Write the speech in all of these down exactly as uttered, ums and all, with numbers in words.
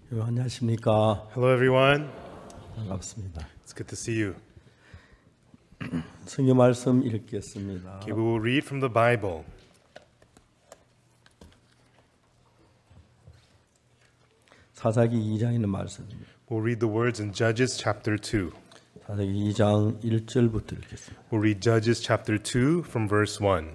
여러분 안녕하십니까? Hello, everyone. 반갑습니다. It's good to see you. 성경 말씀 읽겠습니다. Okay, we will read from the Bible. 사사기 이 장에 있는 말씀입니다. We'll read the words in Judges chapter two. 사사기 이 장 일 절부터 읽겠습니다. We'll read Judges chapter two from verse one.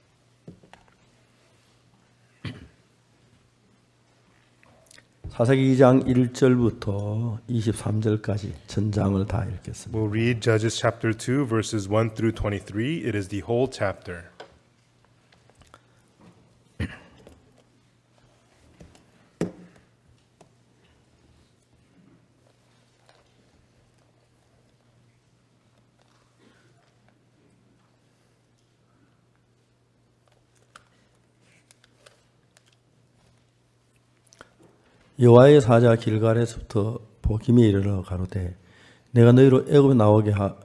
사사기 이 장 일 절부터 이십삼 절까지 전장을 다 읽겠습니다. We'll read Judges chapter two, verses one through twenty-three. It is the whole chapter. 여호와의 사자 길갈에서부터 보김에 이르러 가로되 내가 너희로 애굽에 나오게 하,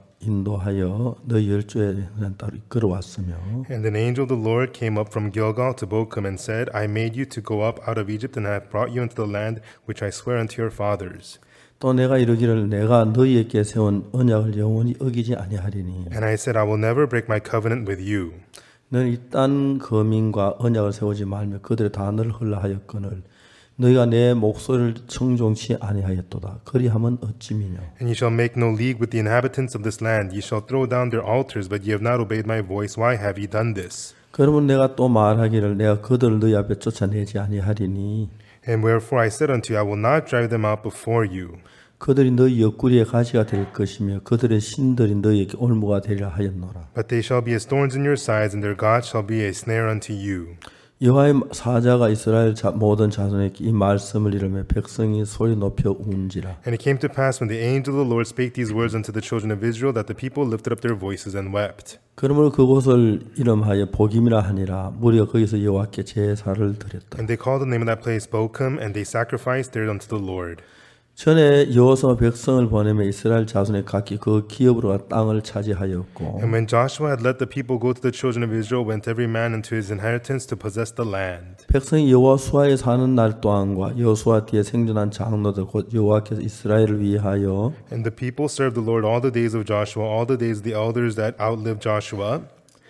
인도하여 너희 열조에 따로 이끌어왔으며 And an angel of the Lord came up from Gilgal to Bochum and said, I made you to go up out of Egypt and I have brought you into the land which I swear unto your fathers. 또 내가 이르기를 내가 너희에게 세운 언약을 영원히 어기지 아니하리니 And I said, I will never break my covenant with you. 너는 이딴 거민과 언약을 세우지 말며 그들의 단어를 흘러 하였거늘 너희가 내 목소리를 청종치 아니하였도다. 그리하면 어찌미뇨. And ye shall make no league with the inhabitants of this land. Ye shall throw down their altars, but ye have not obeyed my voice. Why have ye done this? 그러면 내가 또 말하기를 내가 그들을 너희 앞에 쫓아내지 아니하리니 And wherefore I said unto you, I will not drive them out before you. 그들이 너희 옆구리에 가시가 될 것이며 그들의 신들이 너희에게 올무가 되리라 하였노라. But they shall be as thorns in your sides, and their God shall be a snare unto you. 여호와의 사자가 이스라엘 자, 모든 자손에게 이 말씀을 이르며 백성이 소리 높여 운지라. And it came to pass when the angel of the Lord spake these words unto the children of Israel that the people lifted up their voices and wept. 그러므로 그곳을 이름하여 복임이라 하니라. 무리가 거기서 여호와께 제사를 드렸다. And they called the name of that place Bochum, and they sacrificed there unto the Lord. 전에 여호수아 백성을 보내며 이스라엘 자손의 각기 그 기업으로 땅을 차지하였고 And when Joshua had let the people go to the children of Israel, went every man into his inheritance to possess the land. 백성이 여호수아에 사는 날 또한과 여호수아 뒤에 생존한 장로들 곧 여호와께서 이스라엘을 위하여 And the people served the Lord all the days of Joshua, all the days of the elders that outlived Joshua.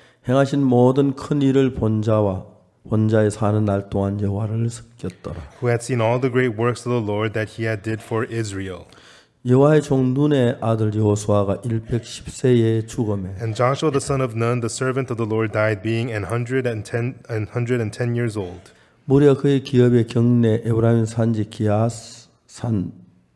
행하신 모든 큰 일을 본 자와 본 자에 사는 날 동안 여호와를 섬겼더라. Who had seen all the great works of the Lord that he had did for Israel. 여호와의 종 눈의 아들 여호수아가 백십 세에 죽음에 And Joshua the son of Nun, the servant of the Lord, died, being an hundred and ten and hundred and ten years old. 무리가 그의 기업의 경내 에브라임 산지 기아스 산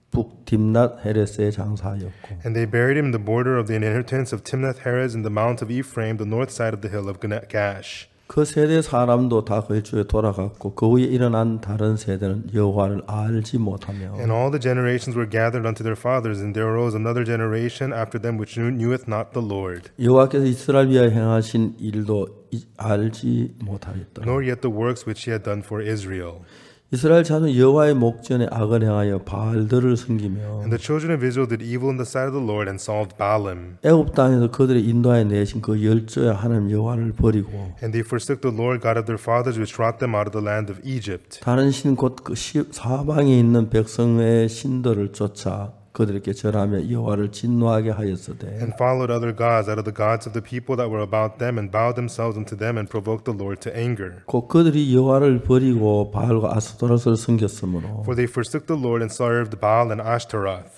북 딥낫 헤레스에 장사하였고 And they buried him in the border of the inheritance of Timnath Heres in the mount of Ephraim, the north side of the hill of Gash. 그 세대 사람도 다 그 일주에 돌아갔고 그 후에 일어난 다른 세대는 여호와를 알지 못하며 And all the generations were gathered unto their fathers, and there arose another generation after them which knew, kneweth not the Lord. 여호와께서 이스라엘 위하여 행하신 일도 이- 알지 못하였더라. Nor yet the works which he had done for Israel. 이스라엘 자손 여호와의 목전에 악을 행하여 바알들을 섬기며 And the children of Israel did evil in the sight of the Lord and served Baalim. 애굽 땅에서 그들의 인도하여 내신 그 열조의 하나님 여호와를 버리고 And they forsook the Lord God of their fathers, which brought them out of the land of Egypt. 다른 신 곧 그 사방에 있는 백성의 신들을 쫓아 그들에게 절하며 여호와를 진노하게 하였으되 And followed other gods out of the gods of the people that were about them, and bowed themselves unto them, and provoked the Lord to anger. 곧 그들이 여호와를 버리고 바알과 아스토롯을 섬겼으므로 For they forsook the Lord and served Baal and Ashtaroth.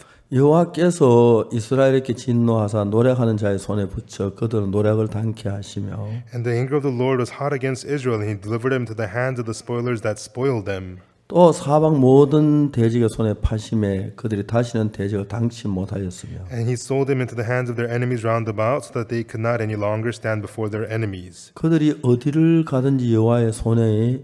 여호와께서 이스라엘에게 진노하사 노력하는 자의 손에 붙여 그들은 노력을 당케 하시며 And the anger of the Lord was hot against Israel, and he delivered him into the hands of the spoilers that spoiled them. 또 사방 모든 대적의 손에 파심에 그들이 다시는 대적을 당치 못하였으며 And he sold them into the hands of their enemies round about, so that they could not any longer stand before their enemies. 그들이 어디를 가든지 여호와의 손에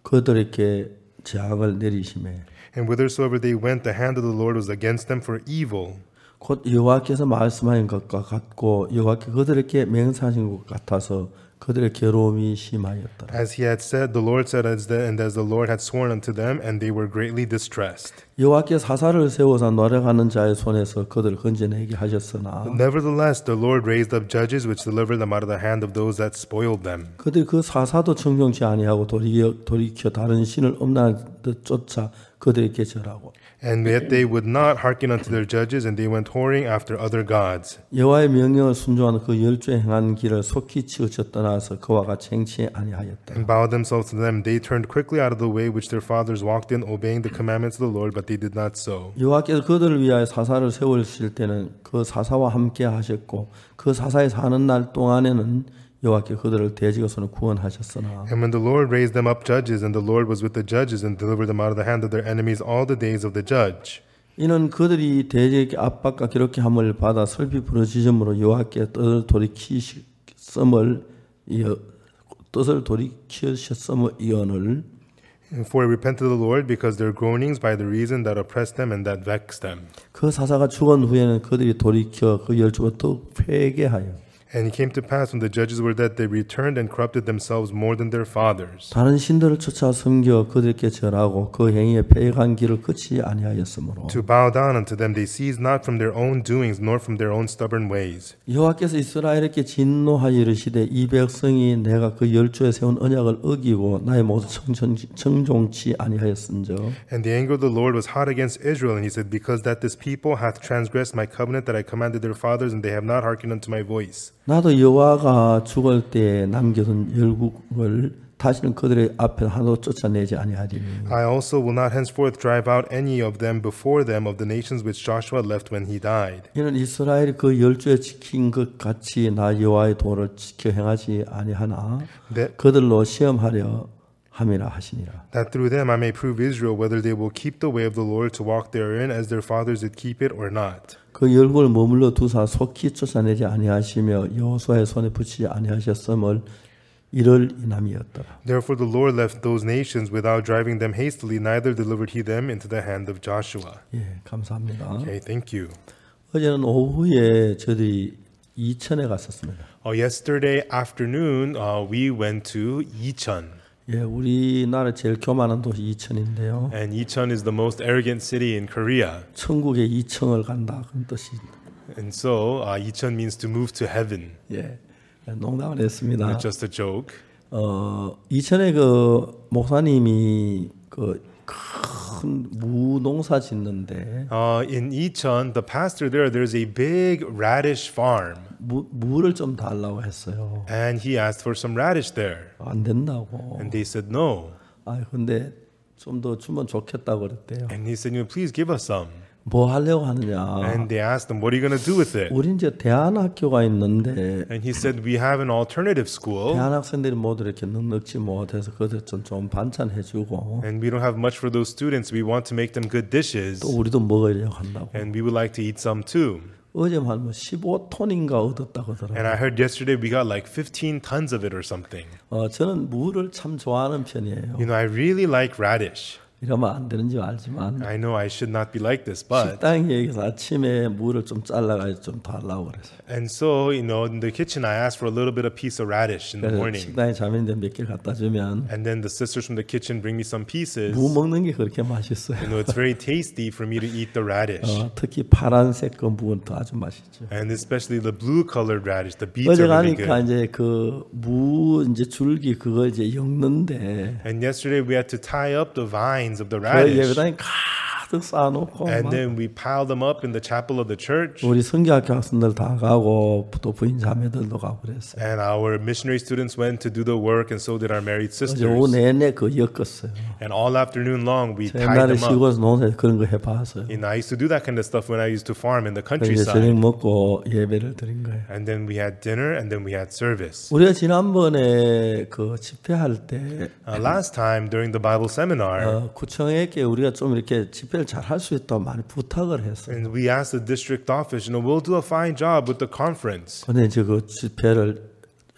그들에게 재앙을 내리시매 And whithersoever they went, the hand of the Lord was against them for evil. 곧 여호와께서 말씀하신 것과 같고 여호와께 그들에게 맹세하신 것 같아서 그들의 괴로움이 심하였더라. As he had said, the Lord said, as the, and as the Lord had sworn unto them, and they were greatly distressed. 여호와께 사사를 세워서 노력하는 자의 손에서 그들을 건져내게 하셨으나 But nevertheless, the Lord raised up judges which delivered them out of the hand of those that spoiled them. 그들이 그 사사도 청종치 아니하고 돌이켜, 돌이켜 다른 신을 엄란한 듯 쫓아 그들에게 절하고 And yet they would not hearken unto their judges, and they went whoring after other gods. 여호와의 명령을 순종하는 그 열조에 행한 길을 속히 치우쳐 떠나서 그와 같이 행치 아니하였다. And bowed themselves to them. They turned quickly out of the way which their fathers walked in, obeying the commandments of the Lord, but they did not so. 여호와께서 그들을 위하여 사사를 세우실 때는 그 사사와 함께 하셨고 그 사사에 사는 날 동안에는 여호와께 그들을 대적에서는 구원하셨으나 And when the Lord raised them up judges, and the Lord was with the judges and delivered them out of the hand of their enemies all the days of the judge. 이는 그들이 대적의 압박과 괴롭힘을 받아 슬피 부러지심으로 여호와께 뜻을 돌이키셨음을 이어 뜻을 돌이키셨음을 이언을 For they repented the Lord because their groanings by the reason that oppressed them and that vexed them. 그 사사가 죽은 후에는 그들이 돌이켜 그 열조가 더욱 회개하여 And it came to pass when the judges were dead, they returned and corrupted themselves more than their fathers. 다른 신들을 쫓아 섬겨 그들께 절하고 그 행위에 패역한 길을 끝이 아니하였으므로 To bow down unto them, they ceased not from their own doings, nor from their own stubborn ways. 여호와께서 이스라엘에게 진노하여 이르시되 이 백성이 내가 그 열조에 세운 언약을 어기고 나의 모두 청종치 아니하였은저 And the anger of the Lord was hot against Israel, and he said, Because that this people hath transgressed my covenant that I commanded their fathers, and they have not hearkened unto my voice. 나도 여호와가 죽을 때 남겨둔 열국을 다시는 그들의 앞에 하나도 쫓아내지 아니하리니 I also will not henceforth drive out any of them before them of the nations which Joshua left when he died. 이는 이스라엘이 그 열조에 지킨 것 같이 나 여호와의 도를 지켜 행하지 아니하나 That, 그들로 시험하려 함이라 하시니라. that through them I may prove Israel whether they will keep the way of the Lord to walk therein as their fathers did keep it or not. 그 열국을 머물러 두사 속히 쫓아내지 아니하시며 여호수아의 손에 붙이지 아니하셨음을 이를 인함이었더라. Therefore the Lord left those nations without driving them hastily, neither delivered he them into the hand of Joshua. 예, 감사합니다. Okay, thank you. 어제는 오후에 저희 이천에 갔었습니다. Oh, yesterday afternoon uh, we went to Icheon. 예, 우리나라 제일 교만한 도시 이천인데요. And Icheon is the most arrogant city in Korea. 천국의 이천을 간다 그런 뜻이. And so uh, Icheon means to move to heaven. 예, 농담을 했습니다. Not just a joke. 어, 이천에 그 목사님이 그 큰 무농사 짓는데 Uh, in Icheon, the pastor there, there's a big radish farm. 무, 무를 좀 달라고 했어요. And he asked for some radish there. 안 된다고. And they said no. 아, 근데 좀 더 주면 좋겠다고 그랬대요. And he said, you know, please give us some. 뭐 하려고 하느냐? And they asked him, what are you going to do with it? 우리 이제 대안학교가 있는데 And he said, we have an alternative school. 대안학생들이 모두 이렇게 넉넉지 못해서 그들 좀, 좀 반찬해주고 And we don't have much for those students. We want to make them good dishes. 또 우리도 먹으려고 한다고. And we would like to eat some too. 어제만 뭐 십오 톤인가 얻었다고 And 하더라고요. I heard yesterday we got like fifteen tons of it or something. 어, 저는 무를 참 좋아하는 편이에요. You know, I really like radish. 이러면 안 되는지 알지만 I know I should not be like this, but 식당에 여기서 아침에 무를 좀 잘라가지고 좀 달라고 그랬어요. and so you know in the kitchen I asked for a little bit of piece of radish in the 그래서 morning, 식당에 자매인데 몇 개 갖다 주면 and then the sisters from the kitchen bring me some pieces. 무 먹는 게 그렇게 맛있어요. You know, it's very tasty for me to eat the radish, 어, 특히 파란색 그 무는 또 아주 맛있죠. and especially the blue-colored radish. The beets 어제 are really 가니까 good. 이제 그 무 이제 줄기 그거 이제 엮는데 And yesterday we had to tie up the vines of the 그 radish, 예배당에 가득 쌓아놓고 and 막 then we piled them up in the chapel of the church. 우리 성교학교 학생들 다 가고 또 부인 자매들도 가고 그랬어요. And our missionary students went to do the work, and so did our married 어제 오후 sisters. 내내 그 엮었어요. And all afternoon long, we 저 tied 옛날에 them up. 시골에서 농사에서 그런 거 해봤어요. You know, I used to do that kind of stuff when I used to farm in the 그래서 이제 저녁 countryside. 먹고 예배를 드린 거예요. And then we had dinner, and then we had service. 우리가 지난번에 그 집회할 때 Uh, last time during the Bible seminar, 어, 구청에게 우리가 좀 이렇게 집회를 잘 할 수 있다고 많이 부탁을 했어요. and we asked the district office, you know, we'll do a fine job with the conference. 근데 이제 그 집회를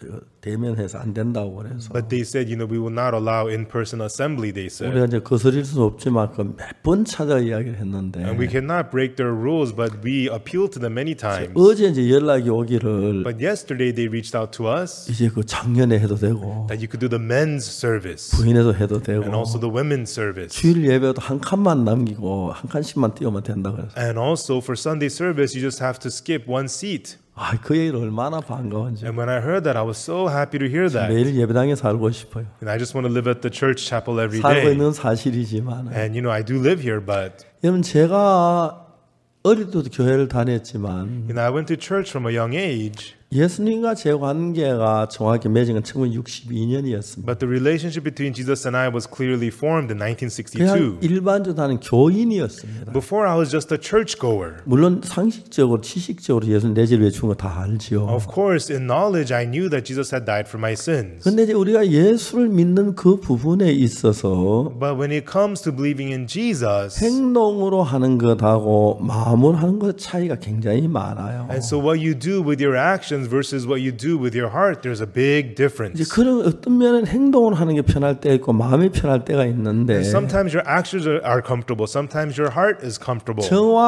대면해서 안 된다고 그래서 But they said, you know, we will not allow in-person assembly, they said. 우리가 이제 거스릴 수는 없지만 그 몇 번 찾아 이야기를 했는데 And we cannot break their rules, but we appealed to them many times. 어제 이제 연락이 오기를 But yesterday they reached out to us 이제 그 작년에 해도 되고 that you could do the men's service 부인에도 해도 되고 and also the women's service. 주일 예배도 한 칸만 남기고 한 칸씩만 띄우면 된다 그래서 And also for Sunday service, you just have to skip one seat. 아, 그 얘기를 얼마나 반가운지. And when I heard that, I was so happy to hear that. 매일 예배당에 살고 싶어요. And I just want to live at the church chapel every 살고 day. 있는 사실이지만 And you know, I do live here, but 여러분 제가 어릴 때도 교회를 다녔지만 you know, I went to church from a young age. 예수님과 제 관계가 정확히 맺은 건 천구백육십이 년이었습니다. But the relationship between Jesus and I was clearly formed in nineteen 그냥 sixty-two. 일반적으로 나는 교인이었습니다. Before I was just a churchgoer. 물론 상식적으로 지식적으로 예수님 내 죄를 죽은 거 다 알지요. Of course, in knowledge, I knew that Jesus had died for my sins. 근데 이제 우리가 예수를 믿는 그 부분에 있어서 But when it comes to believing in Jesus, 행동으로 하는 것하고 마음으로 하는 것 차이가 굉장히 많아요. and so what you do with your actions versus what you do with your heart, there's a big 이제 difference. 그런 어떤 면은 행동으로 하는 게 편할 때 있고 마음이 편할 때가 있는데 And sometimes your actions are, are comfortable. Sometimes your heart is comfortable.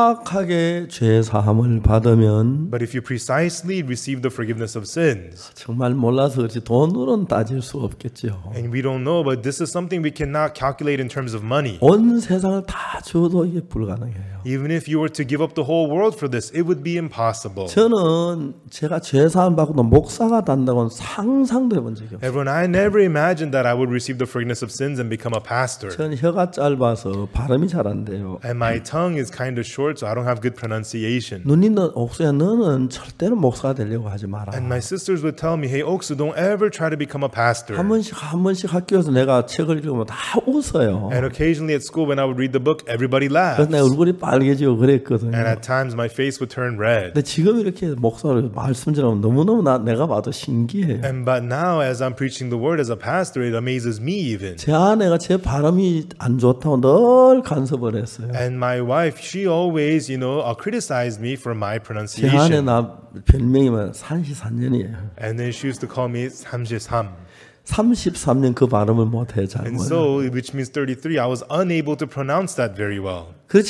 정확하게 죄 사함을 받으면 But if you precisely receive the forgiveness of sins, 정말 몰라서 그렇지 돈으로는 따질 수 없겠죠. and we don't know, but this is something we cannot calculate in terms of money. 온 세상을 다 줘도 이게 불가능해요. Even if you were to give up the whole world for this, it would be impossible. 저는 제가 죄 사함 받고도 목사가 된다고는 상상도 해본 적이 없어요. Everyone, I never imagined that I would receive the forgiveness of sins and become a pastor. 저는 혀가 짧아서 발음이 잘 안 돼요. And my tongue is kind of short, so I don't have good pronunciation. 누님 너 옥수야 너는 절대로 목사가 되려고 하지 마라. And my sisters would tell me, hey, Oksu, don't ever try to become a pastor. 한 번씩 한 번씩 학교에서 내가 책을 읽으면 다 웃어요. And occasionally at school, when I would read the book, everybody 그래서 laughs. 내 얼굴이 빨개지고 그랬거든요. And at times, my face would turn red. 근데 지금 이렇게 목사로 말씀 전하면 너무너무 나, 내가 봐도 신기해요. And but now, as I'm preaching the word as a pastor, it amazes me even. 제 아내가 제 발음이 안 좋다고 늘 간섭을 했어요. And my wife, she always, you know, uh, criticized me for my 제 아내 pronunciation. 나 별명이면 삼십삼 년이에요. And then she used to call me 삼십삼. 삼십삼 년 그 발음을 못해 잘 And 못해. so, which means thirty-three, I was unable to pronounce that very well.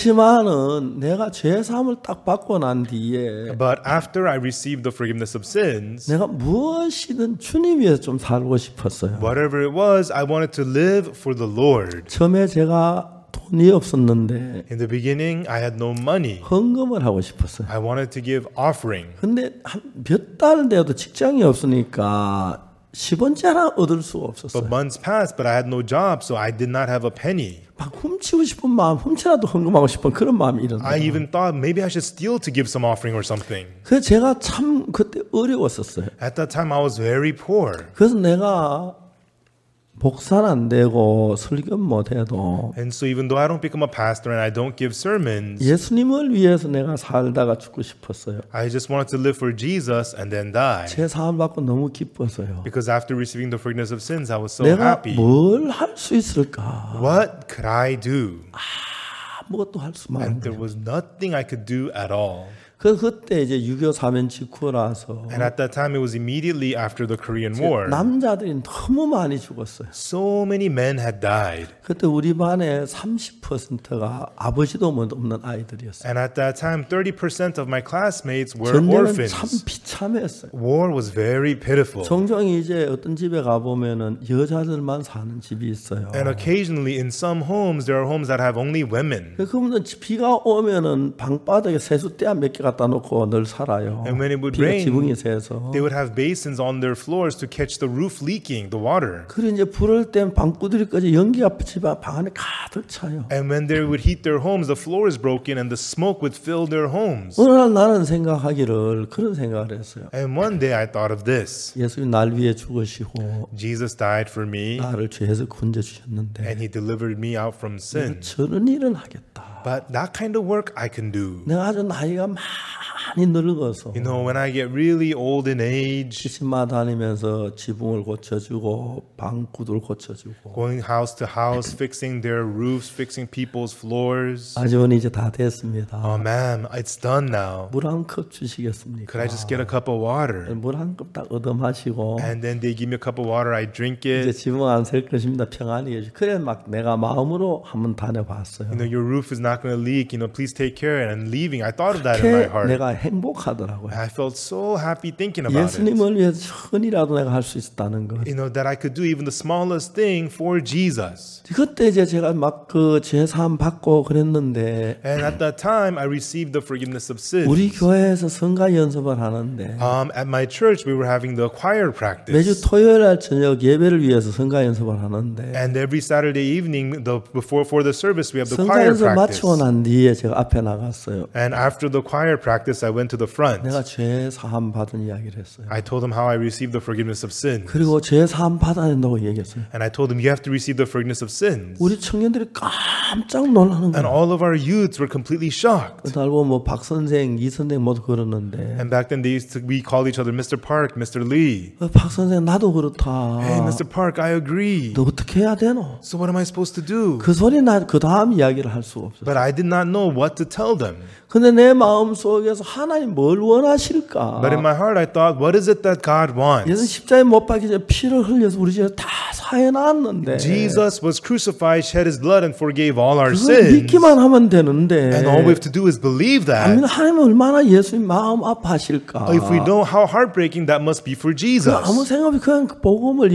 그렇지만은 내가 죄 사함을 딱 받고 난 뒤에 But after I received the forgiveness of sins, 내가 무엇이든 주님 위해서 좀 살고 싶었어요. whatever it was, I wanted to live for the Lord. 처음에 제가 돈이 없었는데 In the beginning, I had no money. 헌금을 하고 싶었어요. I wanted to give offering. 근데 몇 달 돼도 직장이 없으니까 십 원째 하나 얻을 수가 But 없었어요. months passed, but I had no job, so I did not have a penny. 막 훔치고 싶은 마음, 훔치라도 헌금하고 싶은 그런 마음이 일어나요. I even thought maybe I should steal to give some offering or something. 그래서 제가 참 그때 어려웠었어요. At that time, I was very poor. 그래서 내가 목사는 안 되고 설교 못 해도 And so even though I don't become a pastor and I don't give sermons, 예수님을 위해서 내가 살다가 죽고 싶었어요. I just wanted to live for Jesus and then die. 제 사함 받고 너무 기뻐서요. Because after receiving the forgiveness of sins, I was so 내가 happy. 뭘 할 수 있을까? What could I do? 아무것도 할 수만 And 없는 there was nothing I could do at all. 그 그때 이제 육이오 사면 직후라서 And at that time, it was immediately after the Korean War. 남자들이 너무 많이 죽었어요. So many men had died. 그때 우리 반에 삼십 퍼센트가 아버지도 없는 아이들이었어요. And at that time, thirty percent of my classmates were 전쟁은 참 orphans. 비참했어요. War was very pitiful. 종종 이제 어떤 집에 가보면은 여자들만 사는 집이 있어요. And occasionally, in some homes, there are homes that have only women. 그러면 비가 오면은 방바닥에 세숫대 몇 개 갖다 놓고 늘 살아요. And when it would 비가 rain, 지붕이 새서. They would have basins on their floors to catch the roof leaking, the water. 그리고 이제 불을 땐 방구들이까지 연기가 집 방 안에 가득 차요. And when they would heat their homes, the floor is broken and the smoke would fill their homes. 어느 날 나는 생각하기를 그런 생각을 했어요. And one day I thought of this. 예수님 날 위해 죽으시고 Jesus died for me 나를 죄에서 구원해 주셨는데 and he delivered me out from sin. 저런 일은 하겠다. But that kind of work I can do. 내가 아주 나이가 많이 늙어서 You know, when I get really old in age, 집마 다니면서 지붕을 고쳐주고 방구들 고쳐주고 going house to house, fixing their roofs, fixing people's floors. 아주머니 이제 다 됐습니다. Oh, ma'am, it's done now. 물 한 컵 주시겠습니까? Could I just get a cup of water? 물 한 컵 딱 얻어 마시고 And then they give me a cup of water, I drink 이제 it. 지붕 안 셀 것입니다. 평안히 계시. 그래 막 내가 마음으로 한번 다녀봤어요. You know, your roof is not going to leak. You know, please take care. And leaving, I thought of that in my 그렇게 heart. 내가 행복하더라고요. I felt so happy thinking about it. 예수님을 위해서 천이라도 내가 할 수 있다는 것. You know, that I could do even the smallest thing for Jesus. 그때 이제 제가 막 그 제사함 받고 그랬는데 And at that time, I received the forgiveness of sins. 우리 교회에서 성가 연습을 하는데 Um, at my church, we were having the choir practice. 매주 토요일 날 저녁 예배를 위해서 성가 연습을 하는데 And every Saturday evening, the, before for the service, we have the 성가 choir 연습 practice. 마치고 난 뒤에 제가 앞에 나갔어요. And after the choir practice, I went to the front. 내가 죄 사함 받은 이야기를 했어요. I told them how I received the forgiveness of sins. 그리고 죄 사함 받아야 된다고 얘기했어요. And I told them, you have to receive the forgiveness of sins. 우리 청년들이 깜짝 놀라는 And 거예요. all of our youths were completely shocked. 그날 보면 뭐 박 선생, 이 선생 모두 그러는데 And back then, they used to, we called each other Mister Park, Mister Lee. 어, 박 선생 나도 그렇다. Hey, Mister Park, I agree. 너 어떻게 해야 되노? So what am I supposed to do? 그 소리 나 그 다음 이야기를 할 수가 없어요. But I did not know what to tell them. 근데 내 마음 속에서 하나님 뭘 원하실까? But in my heart, I thought, what is it that God 예수 wants? 십자가에 못 박히기 전에 피를 흘려서 우리 죄를 다 사해놨는데 Jesus was crucified, shed his blood, and forgave all our 그걸 sins. 믿기만 하면 되는데 And all we have to do is believe 아멘, that. 하나님은 얼마나 예수님 마음 아파하실까? If we know how heartbreaking that must be for 그 Jesus. 아무 생각 없이 그냥 그 복음을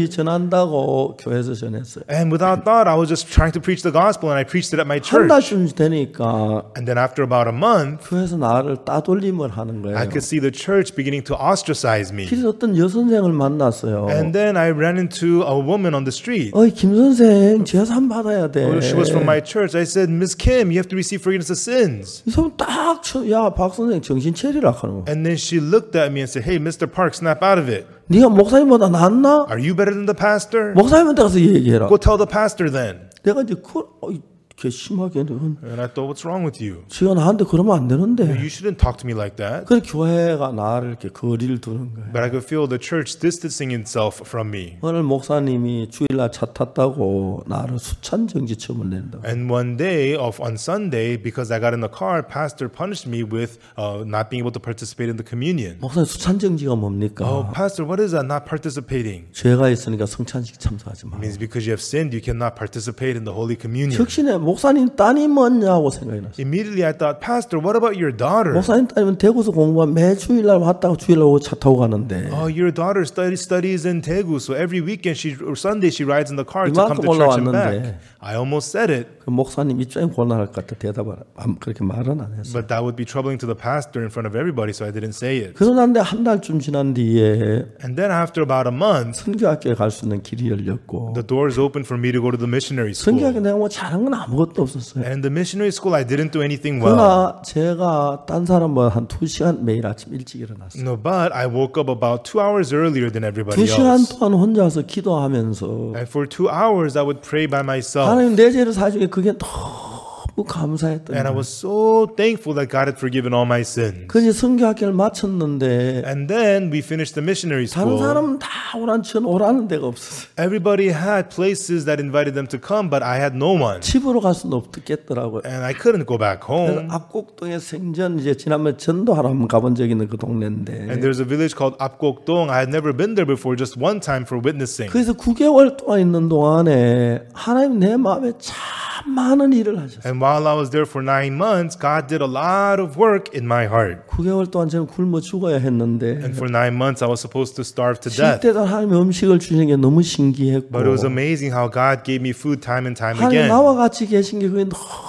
전한다고 교회에서 전했어요. And without thought, I was just trying to preach the gospel, and I preached it at my 한 church. 달쯤 되니까 And then after about a month, 교회에서 나를 따돌림을 하는 거예요. I could see the church beginning to ostracize me. 그래서 어떤 여선생을 만났어요. And then I ran into a woman on the street. 어이 김 선생 제산 받아야 돼. She was from my church. I said, Miss Kim, you have to receive forgiveness of sins. 이 사람 딱 쳐, 야 박 선생 정신 차리라 하는 거. And then she looked at me and said, hey, Mister Park, snap out of it. 네가 목사님보다 낫나? Are you better than the pastor? 목사님한테 가서 얘기해라. Go tell the pastor then. 내가 이제 그 어이, 개 심하게 And I thought, what's wrong with you? 지가 나한테 그러면 안 되는데. You shouldn't talk to me like that. 그 교회가 나를 이렇게 거리를 두는 거예요. But I could feel the church distancing itself from me. 오늘 목사님이 주일날 차 탔다고 나를 수찬 정지처분을 낸다. And one day, of on Sunday, because I got in the car, pastor punished me with uh, not being able to participate in the communion. 목사님 수찬 정지가 뭡니까? Oh, pastor, what is that? Not participating? 죄가 있으니까 성찬식 참석하지 마. It means because you have sinned, you cannot participate in the Holy Communion. 적신에 목사님 따님 뭐냐고 생각이 났어요. Immediately I thought, Pastor, what about your daughter? 목사님 따님은 대구에서 공부하면 매 주일날 왔다가 주일날 오고 차 타고 가는데 Oh, your daughter study, studies in Daegu, so every weekend she or Sunday she rides in the car to come 이만큼 to church and 올라왔는데. back. I almost said it, 그 목사님 입장이 곤란할 것 같아 대답을 안- 그렇게 말은 안 했어요. but that would be troubling to the pastor in front of everybody, so I didn't say it. 그러는데 한 달쯤 지난 뒤에 And then after about a month, 선교학교에 갈 수 있는 길이 열렸고 the doors opened for me to go to the missionary 선교학교 school. 내가 뭐 잘한 건 아무것도 없었어요. And in the missionary school, I didn't do anything well. 그러나 제가 딴 사람보다 한 두 시간 매일 아침 일찍 일어났어요. No, but I woke up about two hours earlier than everybody 두 시간 else. 동안 혼자서 기도하면서 And for two hours, I would pray by myself. 하나님 내 죄를 사주게 그게 너무 감사했던 And I 거예요. was so thankful that God had forgiven all my sins. 그래서 선교학교를 마쳤는데 And then we finished the missionary 다른 school. 사람은 다 오란 천 오라는 데가 없었어요. Everybody had places that invited them to come, but I had no one. 집으로 갈 수는 없겠더라고요. And I couldn't go back 그래서 home. 압곡동에 생전 이제 지난번에 전도하러 한번 가본 적 있는 그 동네인데 And there's a village called Apgokdong. I had never been there before, just one time for witnessing. 그래서 구 개월 동안 있는 동안에 하나님 내 마음에 참 많은 일을 하셨어요. And while I was there for nine months, God did a lot of work in my heart. 구 개월 동안 저는 굶어 죽어야 했는데 And for nine months, I was supposed to starve to death. 쉴 때도 하나님 음식을 주시는 게 너무 신기했고 But it was amazing how God gave me food time and time 하나님 again. 나와 같이 계신 게 그게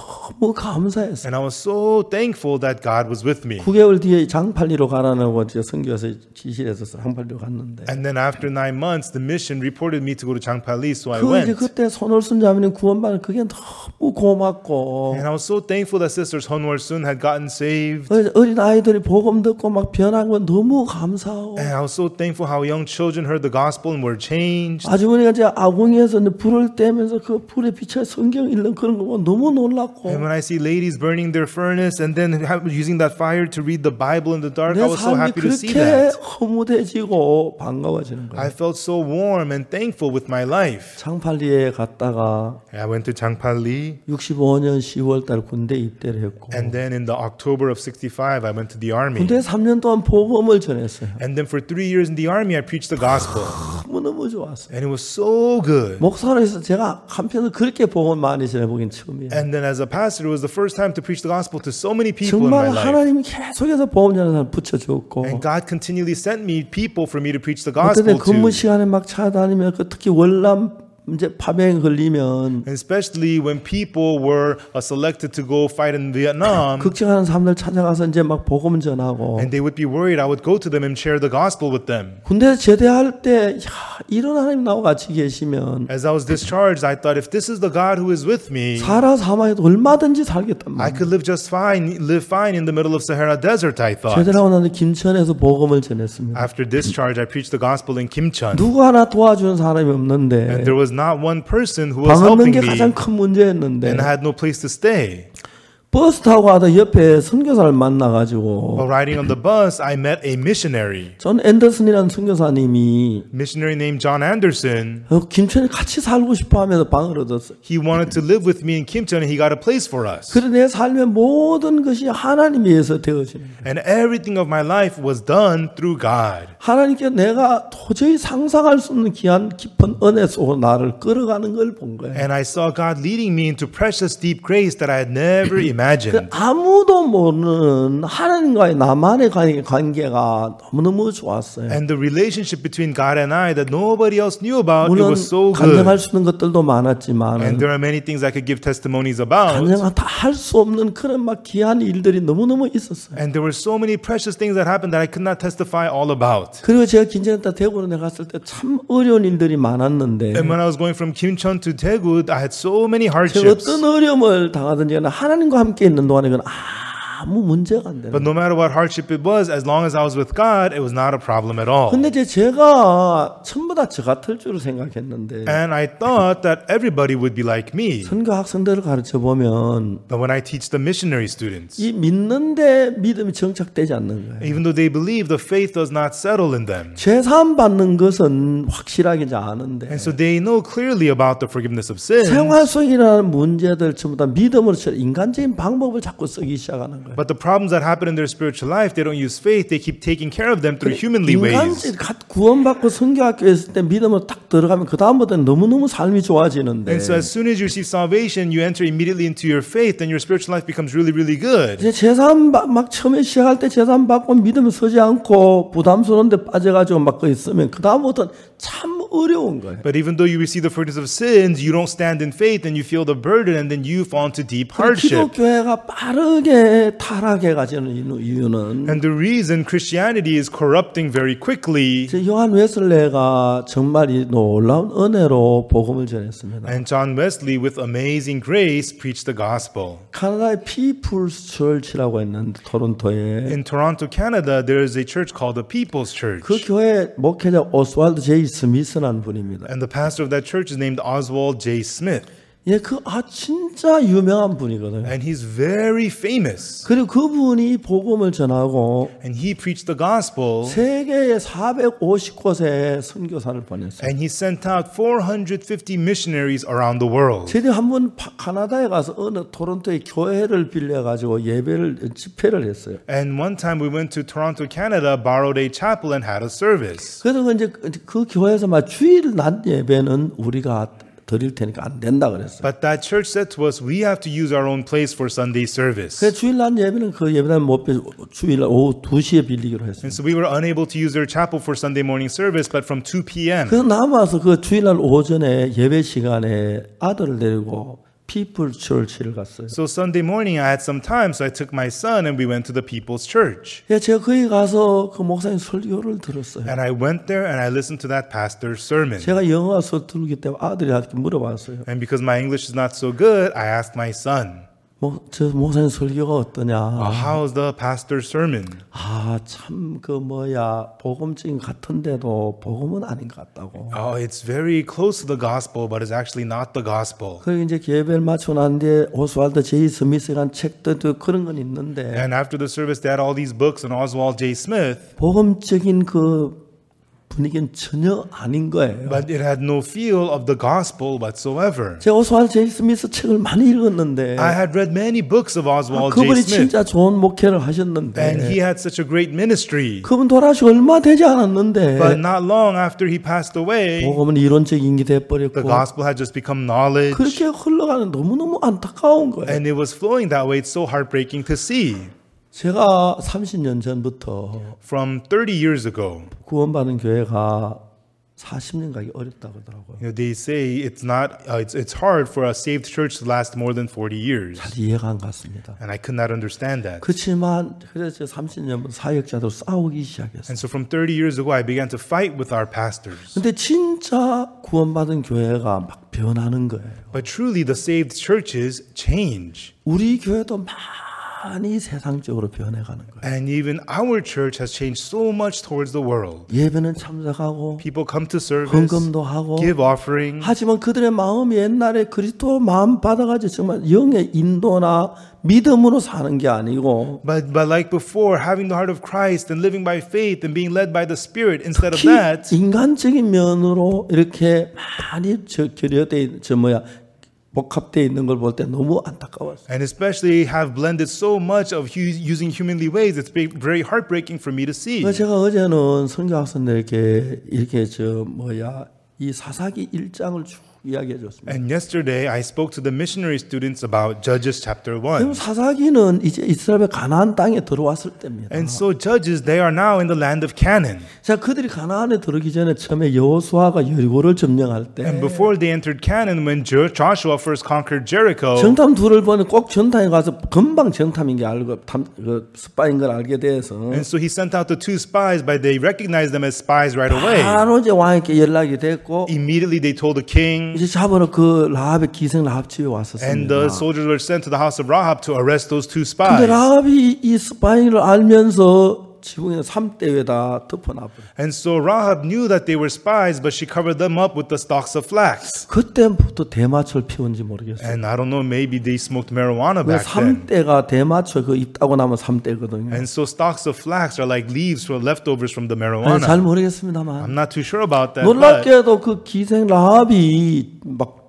너무 감사했어요. And I was so thankful that God was with me. 구 개월 뒤에 장팔리로 가라고 이제 선교에서 지시해서 장팔리로 갔는데 And then after nine months, the mission reported me to go to Changpali, so I 그 이제 went. 그때 손월순 자매님 구원받은 그게 너무 고맙고 And I was so thankful that Sisters Honwar Sun had gotten saved. 어린 아이들이 복음 듣고 막 변한 건 너무 감사하고 And I was so thankful how young children heard the gospel and were changed. 아주머니가 이제 아궁이에서 이제 불을 떼면서 그 불에 비쳐 성경 읽는 그런 거 보면 너무 놀랐고 And when I see ladies burning their furnace and then have- using that fire to read the Bible in the dark, I 내 was so 삶이 happy to see 그렇게 that. 허무해지고 반가워지는 I 거예요. felt so warm and thankful with my life. 장팔리에 갔다가 I went to Changpali, 육십오 년 시월 달 군대 입대를 했고 and then in the October of sixty-five, I went to the army. 군대 삼 년 동안 복음을 전했어요. And then for three years in the army, I preached the gospel. 너무너무 너무 좋았어요. And it was so good. 목사로서 제가 한편으로 그렇게 복음을 많이 전해보긴 처음이에요. And then as a pastor, it was the first time to preach the gospel to so many people in 정말 my life. 하나님이 계속해서 복음 전하는 사람 붙여줬고 And God continually sent me people for me to preach the 어떤 때 gospel 근무 to. 시간에 막 찾아다니면 그 특히 월남 이제 파병에 걸리면 And especially when people were uh, selected to go fight in Vietnam, 걱정하는 사람들 찾아가서 이제 막 복음 전하고 and they would be worried, I would go to them and share the gospel with them. 군대 제대할 때 야, 이런 하나님 나와 같이 계시면 As I was discharged, I thought, if this is the God who is with me, 사라 사막에도 얼마든지 살겠단 I 말이에요. could live just fine, live fine in the middle of Sahara Desert, I thought. 제대하고 나서 김천에서 복음을 전했습니다. After discharge, I preached the gospel in Kimcheon. 누구 하나 도와주는 사람이 없는데 And there was not one person who was 방 없는 helping 게 me, 가장 큰 문제였는데 and I had no place to stay. 버스 타고 가다 옆에 선교사를 만나가지고 While riding on the bus, I met a missionary, 존 앤더슨이라는 선교사님이 missionary named John Anderson. 어, 김천에 같이 살고 싶어 하면서 방을 얻었어요. He wanted to live with me in Kimcheon, and he got a place for us. 그래 내 삶의 모든 것이 하나님에 의해서 되어지는 거예요. And everything of my life was done through God. 하나님께 내가 도저히 상상할 수 없는 귀한 깊은 은혜 속으로 나를 끌어가는 걸 본 거예요. And I saw God leading me into precious deep grace that I had never 그 imagined. 아무도 모르는 하나님과의 나만의 관계- 관계가 너무너무 좋았어요. And the relationship between God and I that nobody else knew about, it 물론 was so 간증할 good. 수 있는 것들도 많았지만 And there are many things I could give testimonies about. 간증 다 할 수 없는 그런 막 귀한 일들이 너무너무 있었어요. And there were so many precious things that happened that I could not testify all about. 그리고 제가 김천에다 대구로 내가 갔을 때 참 어려운 일들이 많았는데 And when I was going from Kimcheon to Daegu, I had so many 제가 hardships. 어떤 어려움을 당하든지 간에 하나님과 함께 있는 동안에 그건 아무 문제가 안 돼요. But no matter what hardship it was, as long as I was with God, it was not a problem at all. 근데 이제 제가 전부 다 저 같을 줄 생각했는데 And I thought that everybody would be like me. 선교 학생들을 가르쳐 보면 But when I teach the missionary students, 이 믿는데 믿음이 정착되지 않는 거예요. even though they believe, the faith does not settle in them. 제사함 받는 것은 확실하게 이제 아는데 And so they know clearly about the forgiveness of sins. 생활 속에 일어나는 문제들 전부 다 믿음으로 처리, 인간적인 방법을 자꾸 쓰기 시작하는 거예요. But the problems that happen in their spiritual life, they don't use faith. They keep taking care of them through humanly ways. 인간적인 구원받고 선교학교에 있을 때 믿음으로 딱 들어가면 그 다음부터는 너무너무 삶이 좋아지는데 And so as soon as you receive salvation, you enter immediately into your faith, and your spiritual life becomes really, really good. 이제 제사함 막, 막 처음에 시작할 때 제사함 받고 믿음 서지 않고 부담스러운데 빠져가지고 막 그 있으면 그 다음부터는 참 어려운 거예요. But even though you receive the forgiveness of sins, you don't stand in faith, and you feel the burden, and then you fall into deep hardship. 기독교회가 빠르게 타락해 가지는 이유는 And the reason Christianity is corrupting very quickly, 이제 요한 웨슬레가 정말 이 놀라운 은혜로 복음을 전했습니다. and John Wesley, with amazing grace, preached the gospel. 카나다의 피플스 처치라고 있는데 토론토에 In Toronto, Canada, there is a church called the People's Church. 그 교회 목회자 오스왈드 제이 스미스라는 분입니다. And the pastor of that church is named Oswald J. Smith. 예, 그 아 진짜 유명한 분이거든요. And he's very famous. 그리고 그분이 복음을 전하고 And he preached the gospel. 세계에 사백오십 곳에 선교사를 보냈어요. And he sent out four hundred fifty missionaries around the world. 저희들이 한번 카나다에 가서 어느 토론토의 교회를 빌려가지고 예배를 집회를 했어요. And one time we went to Toronto, Canada, borrowed a chapel and had a service. 그래서 이제 그 교회에서 막 주일 낮 예배는 우리가 드릴 테니까 안 된다 그랬어요. But that church said to us, we have to use our own place for Sunday service. 그래서 주일 낮 예배는 그 예배당 못 빌, 주일 오후 두 시에 빌리기로 했어요. And so we were unable to use their chapel for Sunday morning service, but from two p.m. 그래서 남아서 그 주일날 오전에 예배 시간에 아들을 데리고 People Church를 갔어요. So Sunday morning I had some time, so I took my son and we went to the People's Church. 예, 제가 거기 가서 그 목사님 설교를 들었어요. And I went there and I listened to that pastor's sermon. 제가 영어가 서투르기 때문에 아들이 이렇게 물어봤어요. And because my English is not so good, I asked my son, 뭐, 저 목사님 설교가 어떠냐? uh, how's the pastor's sermon? 아, 참 그 뭐야 복음적인 같은데도 복음은 아닌 것 같다고. Oh, it's very close to the gospel, but it's actually not the gospel. 그리고 이제 예배를 마치고 난 뒤에 오스왈드 제이 스미스가 한 책들도 그런 건 있는데 And after the service, they had all these books on Oswald J. Smith. 복음적인 그 분위기는 전혀 아닌 거예요. but it had no feel of the gospel whatsoever. 제가 오스왈드 제이 스미스 책을 많이 읽었는데 I had read many books of 아, Oswald J. 그분이 Smith, 진짜 좋은 목회를 and 하셨는데 he had such a great ministry. 그분 돌아가시고 얼마 되지 않았는데 But not long after he passed away, 복음은 이론적인 게 the 돼버렸고 gospel had just become knowledge, 그렇게 흘러가는 너무너무 안타까운 거예요. and it was flowing that way. It's so heartbreaking to see. 제가 삼십 년 전부터 From thirty years ago, 구원받은 교회가 사십 년 가기 어렵다고 하더라고요. you know, they say it's not, uh, it's it's hard for a saved church to last more than forty years, 잘 이해가 안 갔습니다. and I could not understand that. 그렇지만 그래서 삼십 년부터 사역자들 싸우기 시작했어요. And so from thirty years ago, I began to fight with our pastors. 근데 진짜 구원받은 교회가 막 변하는 거예요. But truly, the saved churches change. 우리 교회도 많이 세상적으로 변해가는 거예요. And even our church has changed so much towards the world. 예배는 참석하고 People come to service, 헌금도 하고 give offering, 하지만 그들의 마음이 옛날에 그리스도 마음 받아가지고 정말 영의 인도나 믿음으로 사는 게 아니고 but, but like before, having the heart of Christ and living by faith and being led by the Spirit, instead of 특히 that, 인간적인 면으로 이렇게 많이 저 결여돼 저 뭐야 복합되어 있는 걸 볼 때 너무 안타까웠어요. and especially have blended so much of hu- using humanly ways, it's be- very heartbreaking for me to see. 그래서 제가 어제는 선교학생들에게 이렇게 저 뭐야 이 사사기 일 장을 쭉 이야기해 줬습니다. And yesterday, I spoke to the missionary students about Judges chapter 그럼 one. 사사기는 이제 이스라엘 가나안 땅에 들어왔을 때입니다. And so Judges, they are now in the land of Canaan. 자, 그들이 가나안에 들어오기 전에 처음에 여호수아가 여리고를 점령할 때 And before they entered Canaan, when Jo- Joshua first conquered Jericho, 정탐 둘을 보니 꼭 전탐에 가서 금방 정탐인 게 알고 탐, 그 스파인 걸 알게 돼서 and so he sent out the two spies, but they recognized them as spies right away. 바로 이제 왕에게 연락이 됐고 Immediately they told the king, 이제 잡으러 그 라합의 기생 라합 집에 and 왔었습니다. the soldiers were sent to the house of Rahab to arrest those two 근데 spies. 라합이 이 스파인을 알면서 지붕에 삼대에다 덮어놔버려. And so Rahab knew that they were spies, but she covered them up with the stalks of flax. 그때부터 대마초를 피웠는지 모르겠어요. And I don't know, maybe they smoked marijuana 왜 back then. 삼대가 대마초 그 입다고 나면 삼대거든요. And so stalks of flax are like leaves or leftovers from the 아니, marijuana. 잘 모르겠습니다만 I'm not too sure about that. But 놀랍게도 그 기생 라합이 막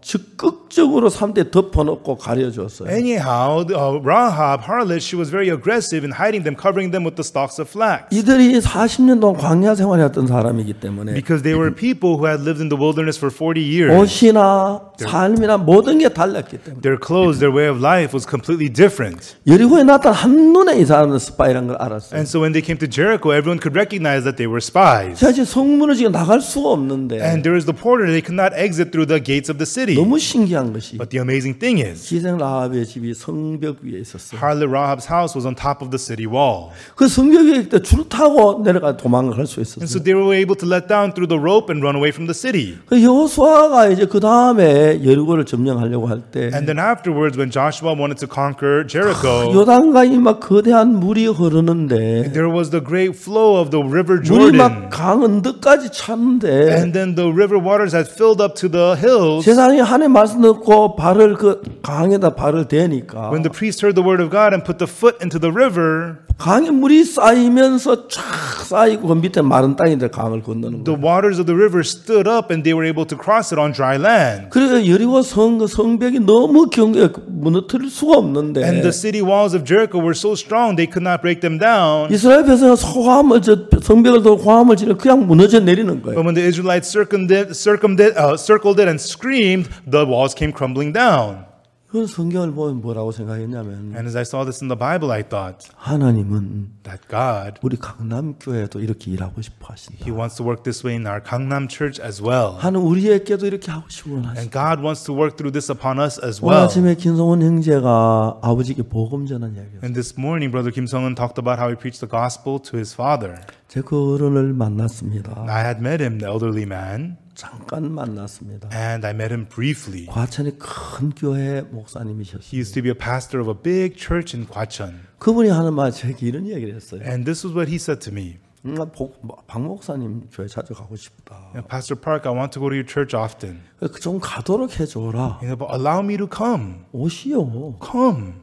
적극적으로 삼대 덮어놓고 가려줬어요. anyhow, uh, Rahab, harlot, she was very aggressive in hiding them, covering them with the stalks of flax. 이들이 사십 년 동안 광야 생활했던 사람이기 때문에 Because they were people who had lived in the wilderness for forty years. 옷이나 삶이나 모든 게 달랐기 때문에 Their clothes, their way of life was completely different. 여리고에 나타난 한눈에 이 사람은 스파이란 걸 알았어요. And so when they came to Jericho, everyone could recognize that they were spies. 사실 성문을 지금 나갈 수가 없는데 And there was the porter, they could not exit through the gates of the city. 너무 신기한 것이 But the amazing thing is, 기생 라합의 집이 성벽 위에 있었어요. harlot Rahab's house was on top of the city wall. 그 성벽 위에 있을 때 줄 타고 내려가 도망갈 수 And 있었어요. so they were able to let down through the rope and run away from the city. 그 여호수아가 이제 그 다음에 여리고를 점령하려고 할 때 And then afterwards, when Joshua wanted to conquer Jericho, 요단강이 막 거대한 물이 흐르는데 there was the great flow of the river 물이 Jordan. 막 강 언덕까지 찼는데 And then the river waters had filled up to the hills. 세상에 한해 말씀 듣고 발을 그 강에다 발을 대니까 When the priest heard the word of God and put the foot into the river, 강에 물이 쌓이면서 쫙 쌓이고 그 밑에 마른 땅인데 강을 건너는 the 거예요. waters of the river stood up and they were able to cross it on dry land. 그래서 여리고 성, 그 성벽이 너무 경계 무너뜨릴 수가 없는데 And the city walls of Jericho were so strong they could not break them down. 이스라엘 백성은 소함을 저 성벽을 더 호함을 지르 그냥 무너져 내리는 거예요. But when the Israelites circumdid, circumdid, uh, circled it and screamed, the walls came crumbling down. 그 성경을 보면 뭐라고 생각했냐면 And as I saw this in the Bible, I thought 하나님은 that God, 우리 강남 교회도 이렇게 일하고 싶어 하신다. He wants to work this way in our Gangnam church as well. 하나님 우리에게도 이렇게 하고 싶어 하신다. And God wants to work through this upon us as 오늘 well. 아침에 김성원 형제가 아버지께 복음 전한 이야기였어요. And this morning, Brother Kim Sung-un talked about how he preached the gospel to his father. 제가 그 어른을 만났습니다. I had met him, the elderly man, 잠깐 만났습니다. and I met him briefly. 과천의 큰 교회 목사님이셨어요. He used to be a pastor of a big church in Gwacheon. 그분이 하는 말 제게 이런 얘기를 했어요. And this is what he said to me. 음, 복- 박 목사님 교회 자주 가고 싶다. "Yeah, Pastor Park, I want to go to your church often. 좀 가도록 해줘라. You know, but allow me to come. 오시오. Come.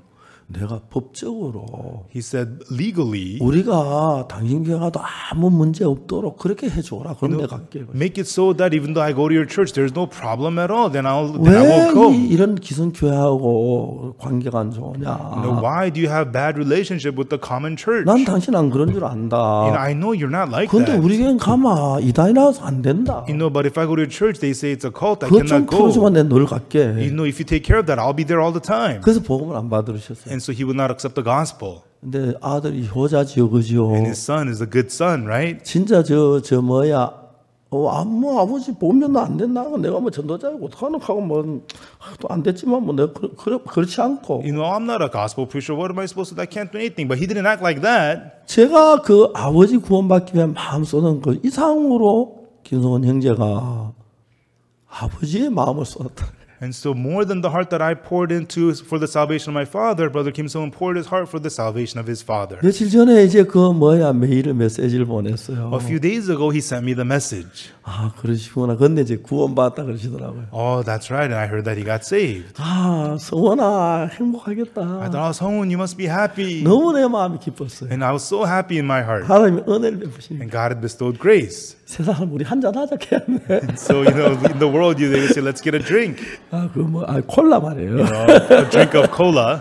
내가 법적으로 He said, legally, 우리가 당신 교회 가도 아무 문제 없도록 그렇게 해줘라. 그럼 you know, 내가 갈게. make it so that even though I go to your church, there's no problem at all. Then I'll, then I won't 왜 come. 이, 이런 기성교회하고 관계가 안 좋으냐? You know, why do you have bad relationship with the common church? 난 당신 안 그런 줄 안다. You know, I know you're not like 근데 that. 우리 교회는 가마 이단이라서 안 된다. You know, but if I go to your church, they say it's a cult. I 그거 좀 cannot go. 풀어주면 내가 늘 You 갈게. know, if you take care of that, I'll be there all the time. 그래서 복음을 안 받으셨어요. And so he would not accept the gospel. 근데 아들이 효자지요, 그죠? And his son is a good son, right? 진짜 저, 저 뭐야, 어, 아, 뭐 아버지 보면 안 된다. 내가 뭐 전도자고 어떡하노 하고 뭐 또 안 됐지만 뭐 내가 그, 그, 그렇지 않고. You know, I'm not a gospel preacher. What am I supposed to do? I can't do anything. But he didn't act like that. 제가 그 아버지 구원받기 위해 마음 쏟은 그 이상으로 김성원 형제가 아버지의 마음을 쏟았다. And so more than the heart that I poured into for the salvation of my father, Brother Kim Seon poured his heart for the salvation of his father. 며칠 전에 이제 그 뭐야 메일을 메시지를 보냈어요. A few days ago, he sent me the message. 아 그러시구나. 근데 이제 구원받았다 그러시더라고요. Oh, that's right. And I heard that he got saved. 아 성원아 I 행복하겠다. thought, oh, Seong-won, you must be happy. 너무 내 마음이 기뻤어요. And I was so happy in my heart. 하나님이 은혜를 베푸시니 And God had bestowed grace. 세상을 우리 한잔 하자 했네. So, you know, in the world, you they would say, let's get a drink. 아 그 뭐 아 콜라 말이에요. You know, a drink of cola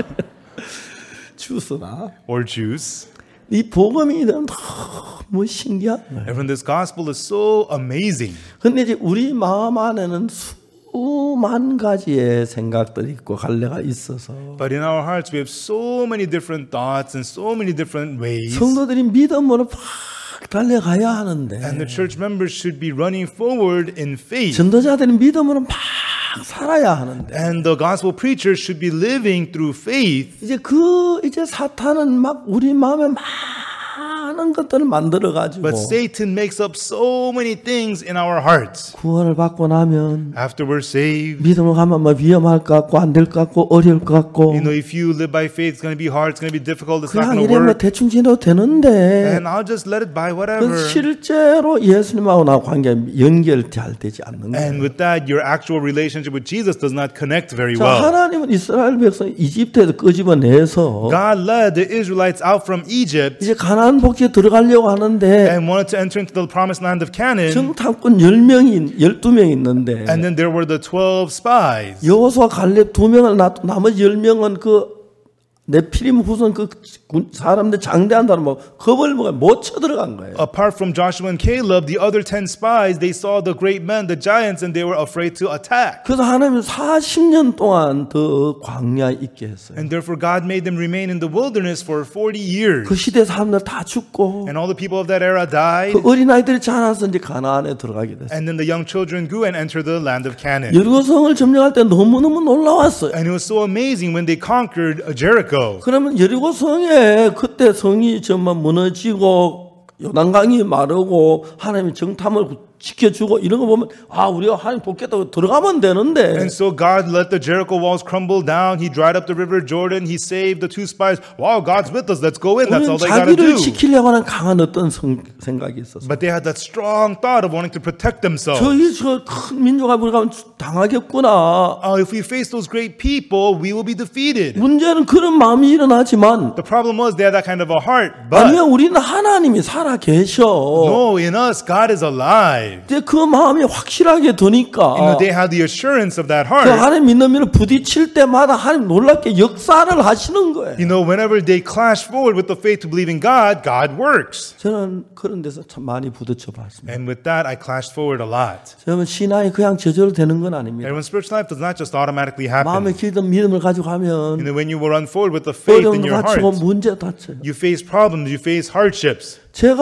주스나 or juice. 이 복음이 너무 신기한 거예요. And from this gospel is so amazing. 근데 이제 우리 마음 안에는 수만 가지의 생각들이 있고 갈래가 있어서 But in our hearts, we have so many different thoughts and so many different ways. 성도들이 믿음으로 팍 달려가야 하는데 And the church members should be running forward in faith. 전도자들이 믿음으로 막 살아야 하는데 And the gospel preachers should be living through faith. 이제 그 이제 사탄은 막 우리 마음에 많은 것들을 만들어 가지고 But Satan makes up so many things in our hearts. 구원을 받고 나면 After we're saved, 믿음으로 가면 뭐 위험할 것 같고 안 될 것 같고 어려울 것 같고 you know, if you live by faith, it's going to be hard, it's going to be difficult, it's not 그냥 going to 이래 뭐 work. 대충 지내도 되는데 And I'll just let it by 그 whatever. 실제로 예수님하고 나 관계 연결 잘 되지 않는 And 거예요. with that, your actual relationship with Jesus does not connect very 자, well. 하나님은 이스라엘 백성 이집트에서 끄집어내서 God led the Israelites out from Egypt 이제 가나안 복지에 들어가려고 하는데 and wanted to enter into the promised land of Canaan. 정탐꾼 열 명이 열두 명 있는데 And then there were the twelve spies. 여호수아 갈렙 두 명을 놔두고 나머지 열 명은 그 네피림 후손 그 군- 사람들 장대한다는 뭐 겁을 먹어 못 쳐들어간 거예요. Apart from Joshua and Caleb, the other ten spies, they saw the great men, the giants, and they were afraid to attack. 그래서 하나님은 사십 년 동안 더 광야에 있게 했어요. And therefore God made them remain in the wilderness for forty years. 그 시대 사람들 다 죽고 And all the people of that era died. 그 어린아이들이 자라서 이제 가나안에 들어가게 됐어요. And then the young children grew and entered the land of Canaan. 여리고성을 점령할 때 너무너무 놀라웠어요. And it was so amazing when they conquered Jericho. 그러면 여리고성에 그때 성이 정말 무너지고 요단강이 마르고 하나님이 정탐을 지켜주고 이런 거 보면 아 우리가 하나님 돕겠다고 들어가면 되는데 And so God let the Jericho walls crumble down. He dried up the river Jordan. He saved the two spies. Wow, God's with us. Let's go in. That's all 우리는 they got to 자기를 do. 지키려고 하는 강한 어떤 성, 생각이 있었어요. But they had that strong thought of wanting to protect themselves. 저희 저 큰 민족 앞으로 가면 당하겠구나. Uh, if we face those great people, we will be defeated. 문제는 그런 마음이 일어나지만 The problem was they had that kind of a heart. But 아니요 우리는 하나님이 살아 계셔. no, in us, God is alive. 이제 그 마음이 확실하게 You know, 드니까 they had the assurance of that 그 heart. 하나님 믿는 일을 부딪힐 때마다 하나님 놀랍게 역사를 하시는 거예요. You know, whenever they clash forward with the faith to believe in God, God works. 저는 그런 데서 참 많이 부딪혀 봤습니다. And with that, I clashed forward a lot. 저는 신앙이 그냥 저절로 되는 건 아닙니다. And when spiritual life does not just automatically 마음에 happen. 기던 믿음을 가지고 You 가면 know, when you will run forward with the faith in 어려움도 your 다치고 heart, 문제 다쳐요. you face problems, you face hardships.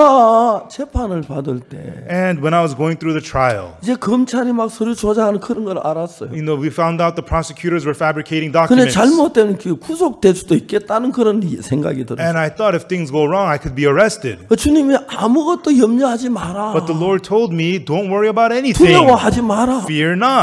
제가 재판을 받을 때 And when I was going through the trial, 이제 검찰이 막 서류 조작하는 그런 걸 알았어요. you know, we found out the prosecutors were fabricating 근데 documents. 잘못되면 그 구속될 수도 있겠다는 그런 생각이 들어요. And I thought if things go wrong, I could be arrested. 주님이 아무것도 염려하지 마라. But the Lord told me, don't worry about anything. 두려워하지 마라. Fear not.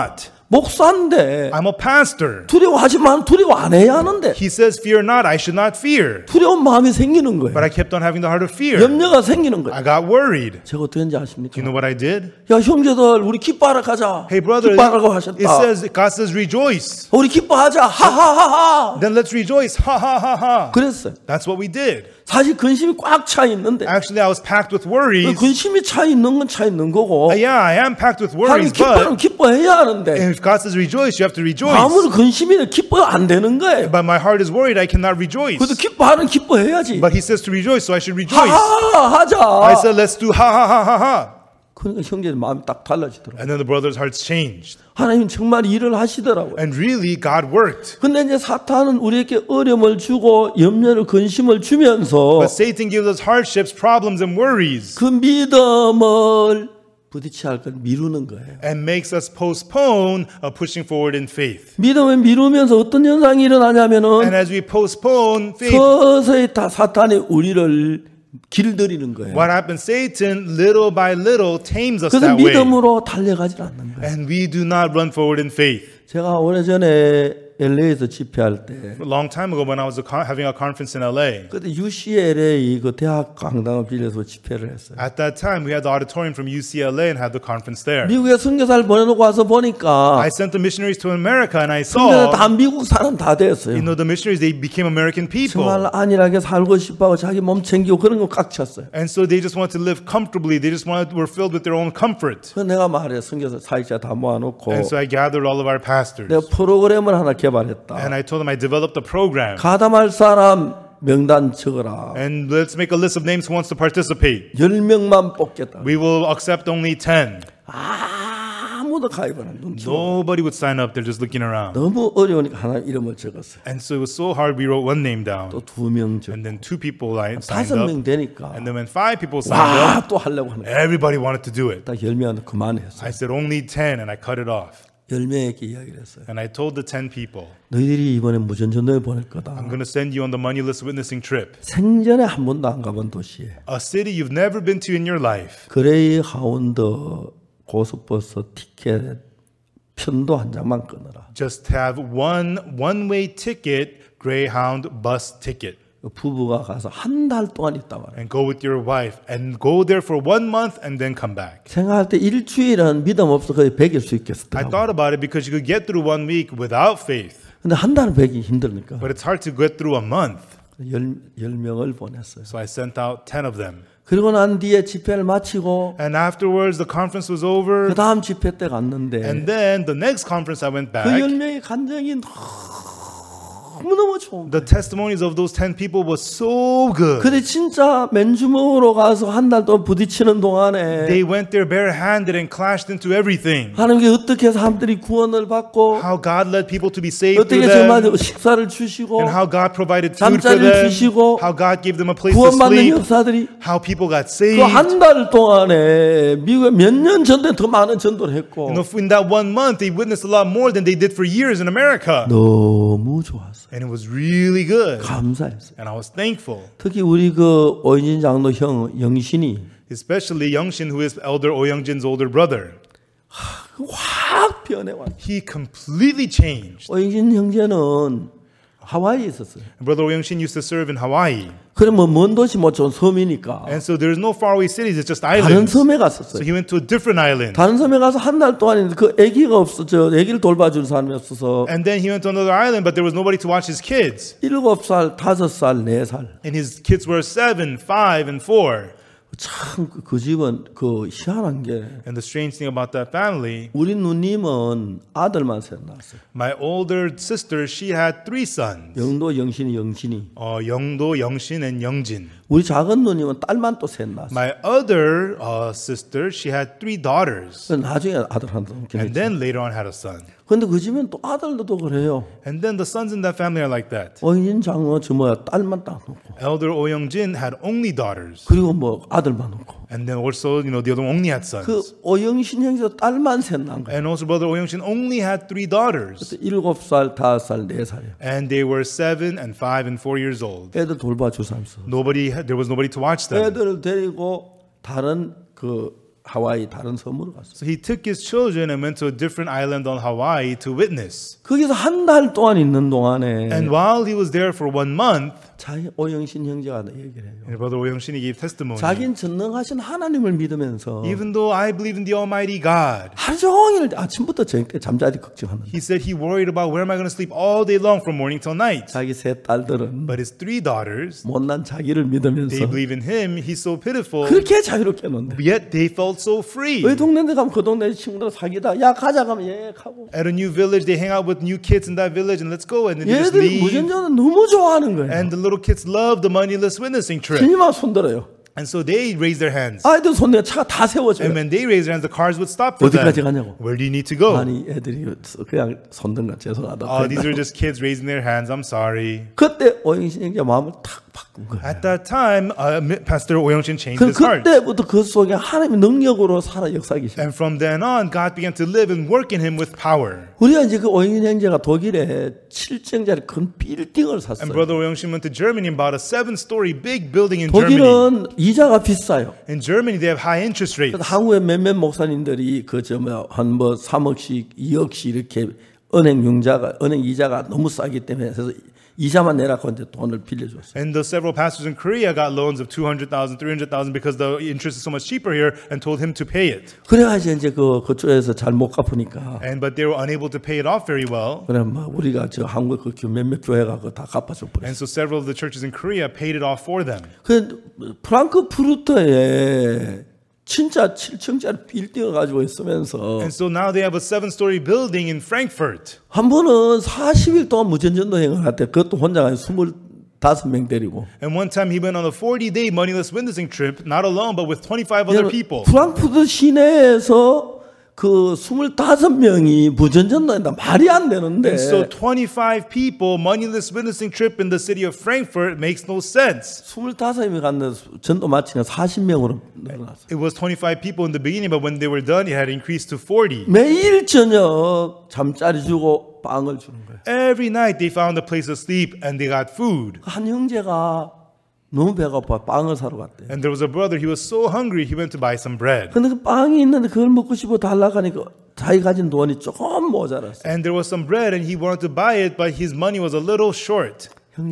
목사인데 I'm a pastor. 두려워하지만 두려워 안 해야 하는데 He says, fear not, I should not fear. 두려운 마음이 생기는 거예요. But I kept on having the heart of fear. 염려가 생기는 거예요. I got worried. 제가 어떻게 했는지 Do 아십니까? you know what I did? 야 형제들 우리 기뻐하러 가자. Hey brother, 기뻐하라고 it 하셨다. says, God says rejoice. 우리 기뻐하자. 하하하하. Then let's rejoice. Ha ha ha ha. 그랬어요. That's what we did. 사실 근심이 꽉 차 있는데 Actually, I was packed with worries. 근심이 차 있는 건 차 있는 거고 Uh, yeah, I am packed with 하나님 worries, 기뻐하면 but 기뻐해야 하는데 if God says rejoice, you have to rejoice. 아무리 근심이 기뻐 안 되는 거예요. But my heart is worried, I cannot rejoice. 그래도 기뻐하는 기뻐해야지. But he says to rejoice, so I should rejoice. 하하 I 하자. said, let's do ha ha ha ha ha. 그러니까 형제들 마음이 딱 달라지더라고요. And then the brothers' hearts changed. 하나님 정말 일을 하시더라고요. And really, God worked. 근데 이제 사탄은 우리에게 어려움을 주고 염려를 근심을 주면서 But Satan gives us hardships, problems, and worries. 그 믿음을 부딪혀야 할 걸 미루는 거예요. And makes us postpone uh, pushing forward in faith. 믿음을 미루면서 어떤 현상이 And 일어나냐면은 as we postpone faith, 서서히 다 사탄이 우리를 길들이는 거예요. what happens? Satan, little by little, tames us 그래서 that way. 믿음으로 달려가지 않는 거예요. And we do not run forward in faith. 제가 오래전에 엘에이에서 집회할 때 A long time ago when I was a con- having a conference in L A, 그때 유씨엘에이 그 대학 강당을 빌려서 집회를 했어요. at that time we had the auditorium from U C L A and had the conference there. 미국에 선교사를 보내놓고 와서 보니까 I sent the missionaries to America and I 선교사 saw, 다 미국 사람 다 됐어요. you know, the missionaries, they became American people. 정말 안일하게 살고 싶어하고 자기 몸 챙기고 그런 거 꽉 찼어요. And so they just wanted to live comfortably. They just wanted, were filled with their own comfort. 그래서 내가 말해 선교사 사역자 다 모아놓고 And so I gathered all of our pastors. 내가 프로그램을 하나 개발했다. And I told them I developed a program. 가담할 사람 명단 적어라. And let's make a list of names who wants to participate. 열 명만 뽑겠다. We will accept only ten. 아무도 가입 안 해. 눈치 봐. Nobody would sign up. They're just looking around. 너무 어려우니까 하나 이름을 적었어요. And so it was so hard. We wrote one name down. 또 두 명 적. And then two people li- signed 다섯 명 up. 되니까 And then when five people signed up, 와 또 하려고 하는 거야. everybody wanted to do it. 딱 열 명한테 그만했어요. I said only ten and I cut it off. 열 명에게 이야기를 했어요. And I told the ten people, 너희들이 이번에 무전전도에 보낼 거다. I'm going to send you on the moneyless witnessing trip. 생전에 한 번도 안 가본 도시에 A city you've never been to in your life. 그레이 하운드 고속버스 티켓 편도 한 장만 끊어라. Just have one one-way ticket, Greyhound bus ticket. 부부가 가서 한 달 동안 있다 말이야. And go with your wife. And go there for one month and then come back. 생각할 때 일주일은 믿음 없어 거의 백일 수 I 있겠더라고. thought about it because you could get through one week without faith. 근데 한 달은 백이 힘드니까 But it's hard to get through a month. 열, 열 명을 보냈어요. So I sent out ten of them. 그리고 난 뒤에 집회를 마치고 And afterwards, the conference was over. 그 다음 집회 때 갔는데 And then the next conference I went 그 열 back. 명의 간증이 너무너무 좋은 거예요. The testimonies of those ten people was so good. 근데 진짜 맨주먹으로 가서 한 달 동안 부딪히는 동안에 They went there barehanded and clashed into everything. 하나님께 어떻게 해서 사람들이 구원을 받고 How God led people to be saved 어떻게 through 정말 them. 식사를 주시고 And how God provided food for 잠자리를 them. 주시고 How God gave them a place to 구원받는 sleep. 역사들이 How people got 그 saved. 한 달 동안에 미국에 몇 년 전에 더 많은 전도를 했고 You know, in that one month, they witnessed a lot more than they did for years in America. 너무 좋았어요. And it was really good. 감사했어요. And I was thankful. 특히 우리 그 오인진 장로 형 영신이 Especially Youngshin, who is Elder Oh Youngjin's older brother. 확 변해왔어요. He completely changed. 오인진 형제는 하와이에 있었어요. Brother Oh Youngshin used to serve in Hawaii. 그럼 뭐먼 도시 뭐 전 섬이니까 And so there's no faraway cities, it's just 다른 islands. 섬에 So 갔었어요. he went to a different island. 다른 섬에 가서 한 달 동안 있는데 그 아기가 없어져. 아기를 돌봐줄 사람이 없어서 And then he went to another island, but there was nobody to watch his kids. 일곱 살, 다섯 살, 네 살. And his kids were seven, five, and four. 참 그 집은 그 희한한 게 And the strange thing about that family, 우리 누님은 아들만 셋 낳았어요. my older sister, she had three sons. 영도 영신이 영신이. Uh, Yeongdo, Youngshin, and Youngjin. 우리 작은 누님은 딸만 또 셋 낳았어요. My other uh, sister, she had three daughters. 그래서 나중에 아들 하나 더 낳긴 And 했지. then later on had a son. 근데 그 집은 또 아들도 또 그래요. And then the sons in that family are like that. 어인 장로 저 뭐야 딸만 딱 놓고 Elder Oh Youngjin had only daughters. 그리고 뭐 아들만 놓고 And then also, you know, the other one only had 그 sons. 오영신 형제도 딸만 셋 낳은 거예요. And also brother Oh Youngshin only had three daughters. 일곱 살, 다섯 살, 네 살이에요. And they were seven and five and four years old. 애들 돌봐줄 사람 없어. Nobody, had- there was nobody to watch them. 애들을 데리고 다른 그 하와이 다른 섬으로 갔어요. So he took his children and went to a different island on Hawaii to witness. 거기서 한 달 동안 있는 동안에 And while he was there for one month, 자기 오영신 형제가 얘기를 해요. and brother Oyeong-shin gave testimony. 자기는 전능하신 하나님을 믿으면서 Even though I believe in the Almighty God, 하루 종일 아침부터 저녁까지 잠자리 걱정하는 he said he worried about where am I going to sleep all day long from morning till night. 자기 세 딸들은 But his three daughters, 못난 자기를 믿으면서 they believe in him. He's so pitiful, 그렇게 자유롭게 노는데 yet they felt so free. 왜 동네에 가면 그 동네 친구들 사귀다 야 가자 가면 예 가고 At a new village, they hang out with new kids in that village and let's go. And then they just 얘들이 leave. 무전자는 너무 좋아하는 거예요. And the little kids love the moneyless witnessing trip. 신이만 손들어요. And so they raise their hands. 아이들 손대면 차가 다 세워져요. And when they raise their hands, the cars would stop for them. 어디까지 가냐고. Where do you need to go? 아니 애들이 그냥 손든 거 죄송하다. Oh, these are just kids raising their hands. I'm sorry. 그때 오영신 형제 마음을 탁 바꾼 거예요. At that time, uh, Pastor Oyeong-shin changed 그 his heart. 그때부터 그 속에 하나님의 능력으로 살아 역사하기 시작. And from then on, God began to live and work in him with power. 우리가 이제 그 오영신 형제가 독일에 칠 층짜리 큰 빌딩을 And 샀어요. Brother Oyeong-shin went to Germany and bought a seven-story big building in Germany. 독일은 이자가 비싸요. In Germany, they have high interest rates. 그래서 한국의 몇몇 목사님들이 그저뭐한뭐 삼억씩, 이억씩 이렇게 은행 융자가 은행 이자가 너무 싸기 때문에 그래서 이자만 내라고 이제 돈을 빌려줬어요. And the several pastors in Korea got loans of two hundred thousand, three hundred thousand because the interest is so much cheaper here and told him to pay it. 그래가지고 이제 그 그쪽에서 잘 못 갚으니까 And but they were unable to pay it off very well. 그래 뭐 우리가 저 한국 그 몇몇 교회가 그거 다 갚아줘 버렸어요. And so several of the churches in Korea paid it off for them. 그 프랑크푸르트에 진짜 칠 층짜리 빌딩을 가지고 있으면서 And so now they have a seven-story building in Frankfurt. 한 번은 사십 일 동안 무전전도행을 했대. 그것도 혼자 가서 스물다섯 명 데리고. And one time he went on a forty-day moneyless witnessing trip, not alone, but with twenty-five other people. 프랑크푸르트 시내에서 그 스물다섯 명이 무전전도한다 말이 안 되는데. And so twenty-five people moneyless witnessing trip in the city of Frankfurt makes no sense. 스물다섯 명이 갔는데 전도 마치면 사십 명으로 늘어났어요. It was twenty-five people in the beginning, but when they were done, it had increased to forty. 매일 저녁 잠자리 주고 빵을 주는 거예요. Every night they found a place to sleep and they got food. 한 형제가 너무 배고파 빵을 사러 갔대요. And there was a brother, he was so hungry, he went to buy some bread. 근데 그 빵이 있는데 그걸 먹고 싶어 달라고 하니까 자기 가진 돈이 조금 모자랐어요. And there was some bread and he wanted to buy it, but his money was a little short.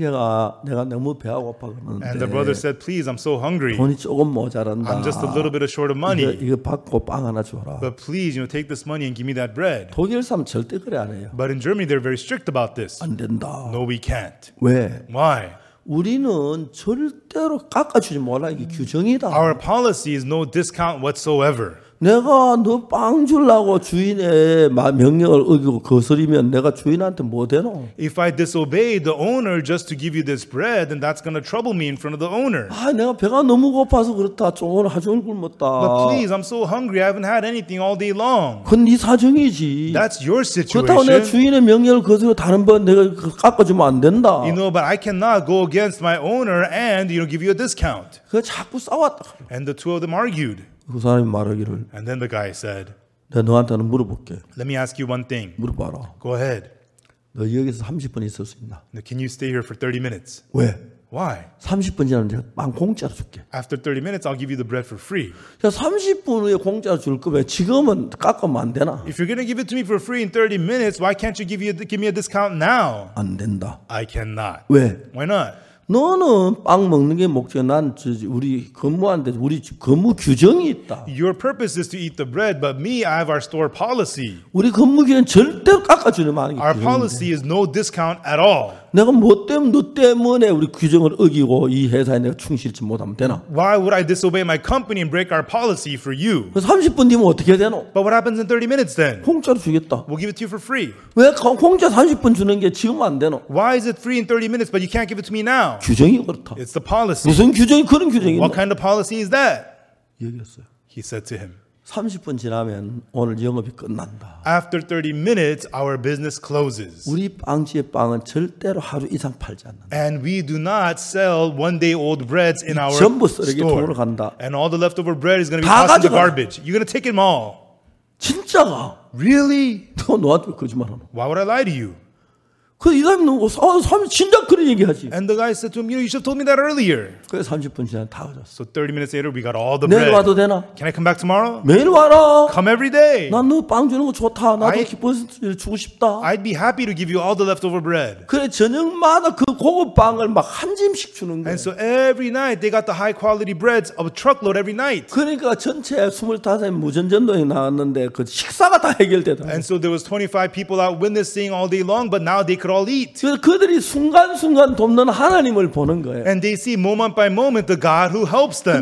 형제가 내가 너무 배가 고파 And the brother 그러는데 said, please, I'm so hungry. 돈이 조금 모자란다. I'm just a little bit short of 이거, money. 이거 받고 빵 하나 줘라. But please, you know, take this money and give me that bread. 독일 사람 절대 그래 안 해요. But in Germany, they're very strict about this. 안 된다. No, we can't. 왜? Why? 우리는 절대로 깎아주지 말라. 이게 규정이다. Our policy is no discount whatsoever. 내가 너 빵 주려고 주인의 마- 명령을 어기고 거스리면 내가 주인한테 뭐 되노? If I disobey the owner just to give you this bread, then that's going to trouble me in front of the owner. 아, 내가 배가 너무 고파서 그렇다. 좀 오늘 하루 종일 굶었다. But please, I'm so hungry. I haven't had anything all day long. 그건 네 사정이지. That's your 그렇다고 내가 situation. 주인의 명령을 거스려 다른 번 내가 그 깎아주면 안 된다. You know, but I cannot go against my owner and, you know, give you a discount. 그거 자꾸 싸웠다. And the two of them argued. 그 사람이 말하기를 And then the guy said, 내가 너한테는 물어볼게. let me ask you one thing. 물어봐라. Go ahead. 너 여기서 삼십 분 있을 수 있나? Now, can you stay here for thirty minutes? 왜? Why? 삼십 분 지나면 내가 빵 공짜로 줄게. After thirty minutes, I'll give you the bread for free. 야, 삼십 분 후에 공짜로 줄 거면 지금은 깎으면 안 되나? If you're going to give it to me for free in thirty minutes, why can't you give, you, give me a discount now? 안 된다. I cannot. 왜? Why not? 너는 빵 먹는 게 목적. 난 저, 우리 근무하는데 우리 근무 규정이 있다. Your purpose is to eat the bread, but me, I have our store policy. 우리 근무 기간 절대로 깎아주지 마는 게 Our 규정인데. policy is no discount at all. 내가 뭐 때문에 너 때문에 우리 규정을 어기고 이 회사에 내가 충실치 못하면 되나? Why would I disobey my company and break our policy for you? 그래서 삼십 분 뒤면 어떻게 되노? But what happens in thirty minutes then? 공짜로 주겠다. We'll give it to you for free. 왜 공- 공짜 삼십 분 주는 게 지금 안 되노? Why is it free in thirty minutes, but you can't give it to me now? 규정이 그렇다. It's the policy. 무슨 규정이 그런 규정이 What 있나? kind of policy is that? 얘기했어요. He said to him. 삼십 분 지나면 오늘 영업이 끝난다. After thirty minutes, our business closes. 우리 빵집의 빵은 절대로 하루 이상 팔지 않는다. And we do not sell one day old breads in our 전부 쓰레기 통으로 store. 간다. And all the leftover bread is going to be 다 tossed in the 가져가. garbage. You're going to take them all. 진짜가? Really? 너 너한테 거짓말하노? Why would I lie to you? 그 이 사람이 어, 사람이 진짜 그런 얘기하지. And the guy said to him, you know, you should have told me that earlier. 그래 삼십 분 지나 다 가졌어. So thirty minutes later, we got all the 내일 bread. 와도 되나? Can I come back tomorrow? 매일 와라. Come every day. 난 너 빵 주는 거 좋다. 나도 I- 기뻐서 주고 싶다. I'd be happy to give you all the leftover bread. 그래 저녁마다 그 고급 빵을 막 한 짐씩 주는 거야. And so every night, they got the high quality breads of a truckload every night. 그러니까 전체 스물다섯 무전전도에 나왔는데 그 식사가 다 해결되더라고. And so there was twenty-five people out witnessing all day long, but now they could all eat. 그래서 그들이 순간순간 돕는 하나님을 보는 거예요. And they see moment by moment the God who helps them. 근데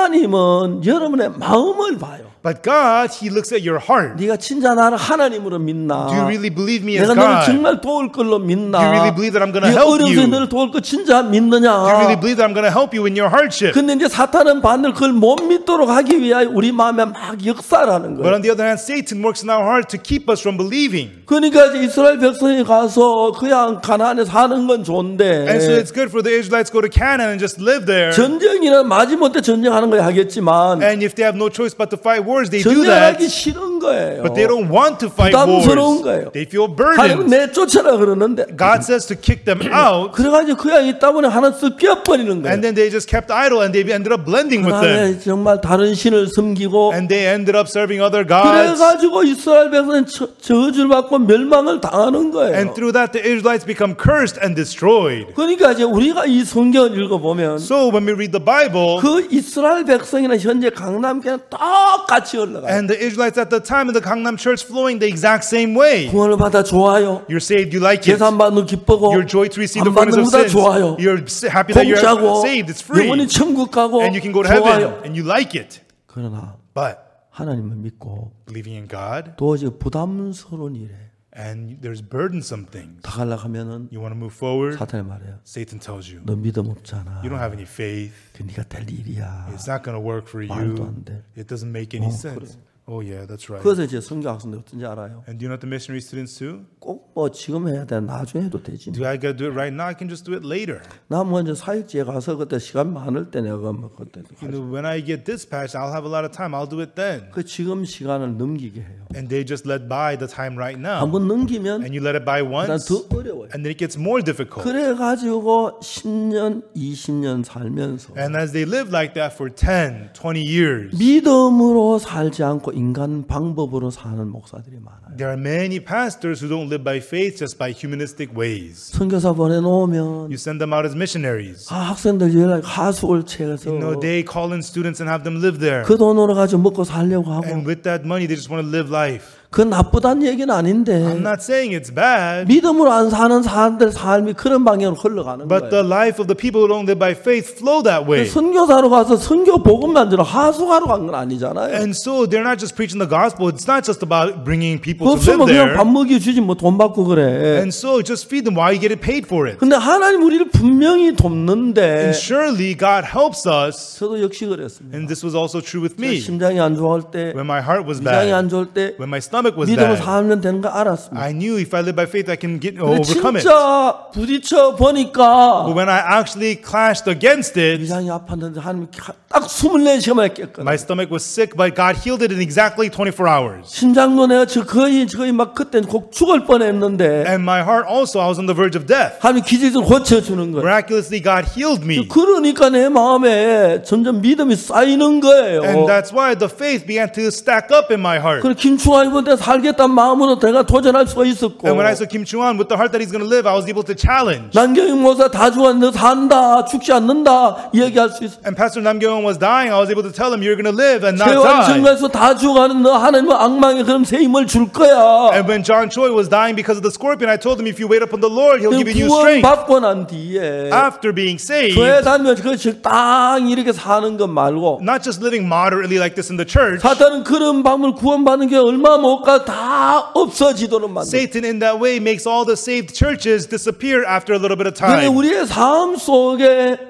하나님은 여러분의 마음을 봐요. But God, He looks at your heart. 네가 진짜 나를 하나님으로 믿나? Do you really believe me as 내가 너를 God? 정말 도울 걸로 믿나? Do you really believe that I'm going to 네 help 어려움에 you? 너를 도울 거 진짜 믿느냐? Do you really believe that I'm going to help you in your hardship? 근데 이제 사탄은 반대로 그걸 못 믿도록 하기 위하여 우리 마음에 막 역사라는 But 거예요. on the other hand, Satan works in our heart to keep us from believing. 그러니까 이제 이스라엘 백성이 가서 그냥 가나안에 사는 건 좋은데 And so it's good for the Israelites to go to Canaan and just live there. 전쟁이나 마지못해 전쟁하는 거 하겠지만 And if they have no choice but to fight wars, they do that. 전쟁하기 싫은 거예요. But they don't want to fight 부담스러운 wars. 거예요. They feel 하나님 burdened. 내쫓아라 그러는데 God says to kick them out. 그래가지고 그냥 있다 보니 하나 쓱 비어버리는 거예요. And then they just kept idle and they ended up blending with them. 그다음에 정말 다른 신을 섬기고 And they ended up serving other gods. 그래가지고 이스라엘 백성은 저- 저주를 받고 멸망을 당하는 거예요. And through that, the Israelites become cursed and destroyed. 그러니까 이제 우리가 이 성경을 읽어보면 So when we read the Bible, 그 이스라엘 백성이나 현재 강남교회는 똑같이 흘러가요. and the Israelites at the time in the Gangnam Church flowing the exact same way. 구원을 받아 좋아요. You're saved, you like it. 계산 받는 기쁘고 You're joy to receive the 안 받는 forgiveness of 것보다 sins. 좋아요. You're s- happy that you're 공짜고 saved, it's free. 영원히 천국 가고 And you can go to heaven 좋아요. and you like it. 그러나 But 하나님을 믿고 believing in God, 도저히 부담스러운 일에 and there's burdensome things. 다가려고 하면은 You want to move forward, 사탄이 말해요. Satan tells you, 너 믿음 없잖아. you don't have any faith. 그 네가 될 일이야. It's not going to work for 말도 you. 안 돼. It doesn't make any 어, sense. Oh yeah, that's right. 그래서 이제 성경 학생들 어떤지 알아요? And do you know what the missionary students do? 꼭 뭐 지금 해야 돼. 나중에 해도 되지. Do I gotta do it right now? I can just do it later. 나 먼저 사역지에 가서 그때 시간 많을 때 내가 뭐 그때 You know, when I get dispatched, I'll have a lot of time. I'll do it then. 그 지금 시간을 넘기게 해요. And they just let by the time right now. 한번 넘기면 And you let it by 난 once, 더 어려워요. and then it gets more difficult. 그래 가지고 십 년, 이십 년 살면서 And as they live like that for ten, twenty years, 믿음으로 살지 않고 인간 방법으로 사는 목사들이 많아요. there are many pastors who don't live by faith, just by humanistic ways. 선교사 보내놓으면 You send them out as missionaries. 아, 학생들 연락 하수을 채워서 You know, they call in students and have them live there. 그 돈으로 가지고 먹고 살려고 하고 And with that money, they just want to live life. 그 나쁘다는 얘기는 아닌데 I'm not saying it's bad, 믿음으로 안 사는 사람들 삶이 그런 방향으로 흘러가는 but the 거예요. life of the people who don't live by faith flow that way. 선교사로 가서 선교 복음만 들어 하수하러 간 건 아니잖아요. And so they're not just preaching the gospel. It's not just about bringing people to 없으면 live 그냥 there. 밥 먹이 주지 뭐 돈 받고 그래. And so just feed them while you get it paid for it. 근데 하나님 우리를 분명히 돕는데 And surely God helps us. 저도 역시 그랬습니다. And this was also true with me. 심장이 안 좋을 때, When my heart was 위장이 안 bad, 좋을 때 when my stomach was 믿음으로 bad, 살면 되는 거 알았습니다. I knew if I live by faith, I can get 근데 overcome it. 진짜 부딪혀 보니까 But when I actually clashed against it, 위장이 아팠는데 하나님이 딱 이십사 시간만에 깼거든요. my stomach was sick, but God healed it in exactly twenty-four hours. 심장도 내가 저 거의 거의 막 그때 꼭 죽을 뻔했는데 And my heart also, I was on the verge of death. 하나님 기적으로 고쳐주는 거예요. Miraculously, God healed me. 그러니까 내 마음에 점점 믿음이 쌓이는 거예요. And that's why the faith began to stack up in my heart. 그래 김충환 이번에 살겠다는 마음으로 내가 도전할 수가 있었고 And when I saw Kim Chung-an with the heart that he's going to live, I was able to challenge. 남경희 목사 다 죽었는데 너 산다 죽지 않는다 얘기할 수 있어. And Pastor Nam Kyung was dying, I was able to tell him, you're going to live and not 세월 die. 정가에서 다 죽어가는 너 하나님은 악망에 그럼 새 힘을 줄 거야. And when John Choi was dying because of the scorpion, I told him, if you wait upon the Lord, he'll give you new 구원 strength. 받고 난 뒤에 After being saved, 교회 다니면 그 적당히 이렇게 사는 것 말고 not just living moderately like this in the church, 사탄은 그런 방법을 구원받는 게 얼마 못 가 다 없어지도록 만들어. Satan in that way makes all the saved churches disappear after a little bit of 그런데 time. 우리의 삶 속에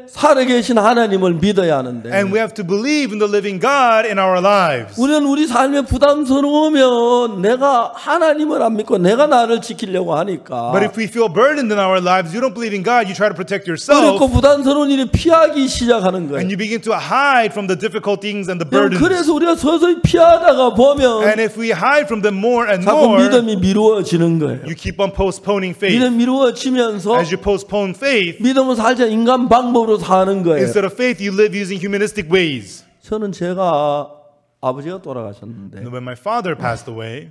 살아계신 하나님을 믿어야 하는데 And we have to believe in the living God in our lives. 우리는 우리 삶에 부담스러우면 내가 하나님을 안 믿고 내가 나를 지키려고 하니까 But if we feel burdened in our lives, you don't believe in God, you try to protect yourself. 어렵고 부담스러운 일을 피하기 시작하는 거예요. And you begin to hide from the difficult things and the 여러분, burdens. 그래서 우리가 서서히 피하다가 보면 And if we hide from them more and 자꾸 more, 믿음이 미루어지는 거예요. you keep on postponing faith. 믿음 미루어지면서 As you postpone faith, 믿음은 살자 인간 방법으로 사는 거예요. instead of faith, you live using humanistic ways. 저는 제가 아버지가 돌아가셨는데 And when my father passed away,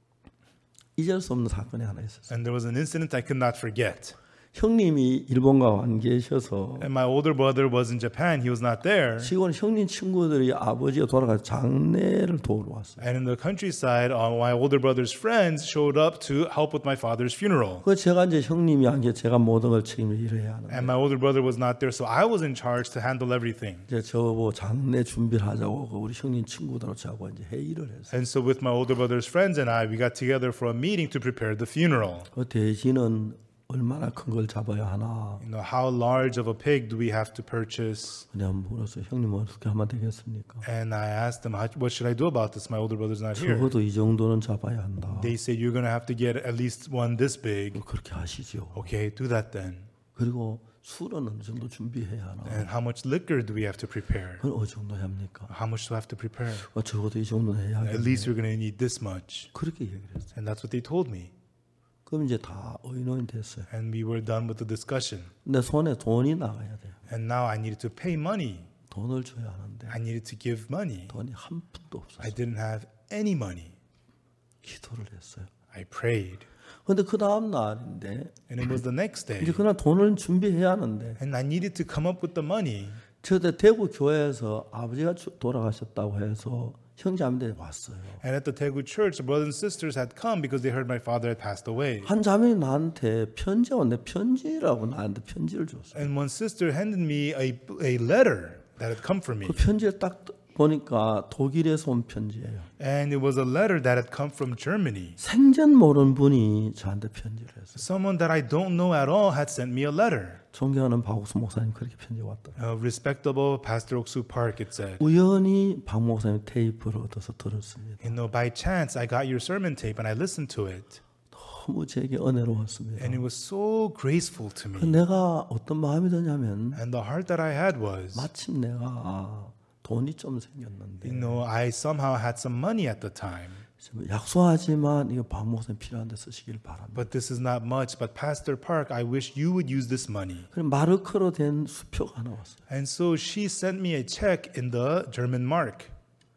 잊을 수 없는 사건이 하나 있었어요. and there was an incident I could not forget. 형님이 일본가 안 계셔서 And my older brother was in Japan, he was not there. 시골 형님 친구들이 아버지가 돌아가서 장례를 도우러 왔어요. And in the countryside, uh, my older brother's friends showed up to help with my father's funeral. 그 제가 이제 형님이 안 계셔 제가 모든 걸 책임을 일해야 하는데 And my older brother was not there, so I was in charge to handle everything. 이제 저뭐 장례 준비를 하자고 그 우리 형님 친구들하고 저하고 이제 회의를 했어요. And so with my older brother's friends and I, we got together for a meeting to prepare the funeral. 그 대신은 얼마나 큰 걸 잡아야 하나 You know, how large of a pig do we have to purchase? 그냥 물어서 형님 어떻게 하면 되겠습니까? And I asked them, "How- what should I do about this? My older brother's not here. 적어도 이 정도는 잡아야 한다. They say, you're going to have to get at least one this big. 그렇게 하시죠. Okay, do that then. 그리고 술은 어느 정도 준비해야 하나? And how much liquor do we have to prepare? 그건 어느 정도 해야 합니까? How much do I have to prepare? 어, 적어도 이 정도는 해야 At 하겠네. least you're going to need this much. 그렇게 얘기를 했어요. And that's what they told me. 그럼 이제 다 의논이 됐어요. And we were done with the discussion. 내 손에 돈이 나가야 돼요. And now I needed to pay money. 돈을 줘야 하는데 I needed to give money. 돈이 한 푼도 I 없었어요. didn't have any money. 기도를 했어요. I prayed. 근데 그 다음 날인데 And it was the next 이제 day. 그날 돈을 준비해야 하는데 And I needed to come up with the money. 저때 대구 교회에서 아버지가 주- 돌아가셨다고 해서 형제자매들이 왔어요. And at the Daegu church, the brothers and sisters had come because they heard my father had passed away. 한 자매이 나한테 편지가 왔는데 편지라고 나한테 편지를 줬어요. And one sister handed me a, a letter that had come from me. 그 편지를 딱 보니까 독일에서 온 편지예요. And it was a letter that had come from Germany. 생전 모르는 분이 저한테 편지를 했어요. Someone that I don't know at all had sent me a letter. 존경하는 박옥수 목사님 그렇게 편지가 왔다. Uh, respectable Pastor Oksu Park, it said. 우연히 박 목사님 테이프를 얻어서 들었습니다. You know, by chance, I got your sermon tape and I listened to it. 너무 제게 은혜로웠습니다. And it was so graceful to me. 내가 어떤 마음이 드냐면 And the heart that I had was, 마침 내가 돈이 좀 생겼는데 you know, I somehow had some money at the time. 약속하지만 이거 박 목사님 필요한 데 쓰시길 바랍니다. But this is not much. But Pastor Park, I wish you would use this money. 그럼 마르크로 된 수표가 하나 왔어요. And so she sent me a check in the German mark.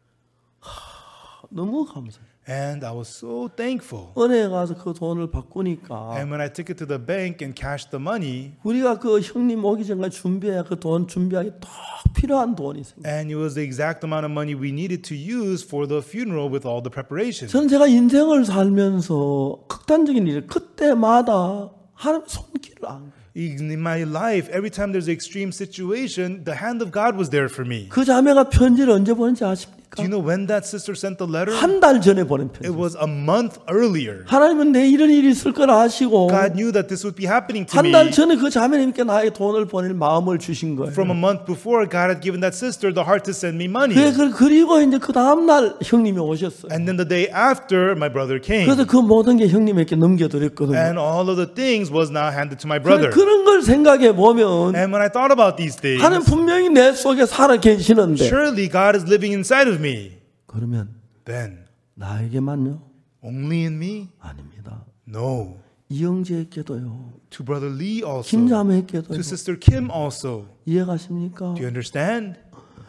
너무 감사해요. And I was so thankful. 은행에 가서 그 돈을 바꾸니까 And when I took it to the bank and cashed the money, 우리가 그 형님 오기 전까지 준비해야 그 돈 준비하기 딱 필요한 돈이 생겨요. and it was the exact amount of money we needed to use for the funeral with all the preparations. 저는 제가 인생을 살면서 극단적인 일 그때마다 하나님 손길을 안 거예요. In my life, every time there's an extreme situation, the hand of God was there for me. 그 자매가 편지를 언제 보낸지 아십니까? Do you know when that sister sent the letter? 한 달 전에 보낸 편지. It was a month earlier. 하나님은 내 이런 일이 있을 거라 아시고 God knew that this would be happening to 한 me. 달 전에 그 자매님께 나에게 돈을 보낼 마음을 주신 거예요. From a month before, God had given that sister the heart to send me money. 그래, 그- 그리고 이제 그 다음 날 형님이 오셨어요. And then the day after, my brother came. 그래서 그 모든 게 형님에게 넘겨드렸거든요. And all of the things was now handed to my 그래, brother. 그런 걸 생각해 보면 And when I thought about these things, 하나님 분명히 내 속에 살아 계시는데 surely God is living inside of me. 그러면 Then, 나에게만요? only in me? 아닙니다. No. 이영재에게도요. To brother Lee also. 김자매에게도요. To sister Kim also. 이해가십니까? Do you understand?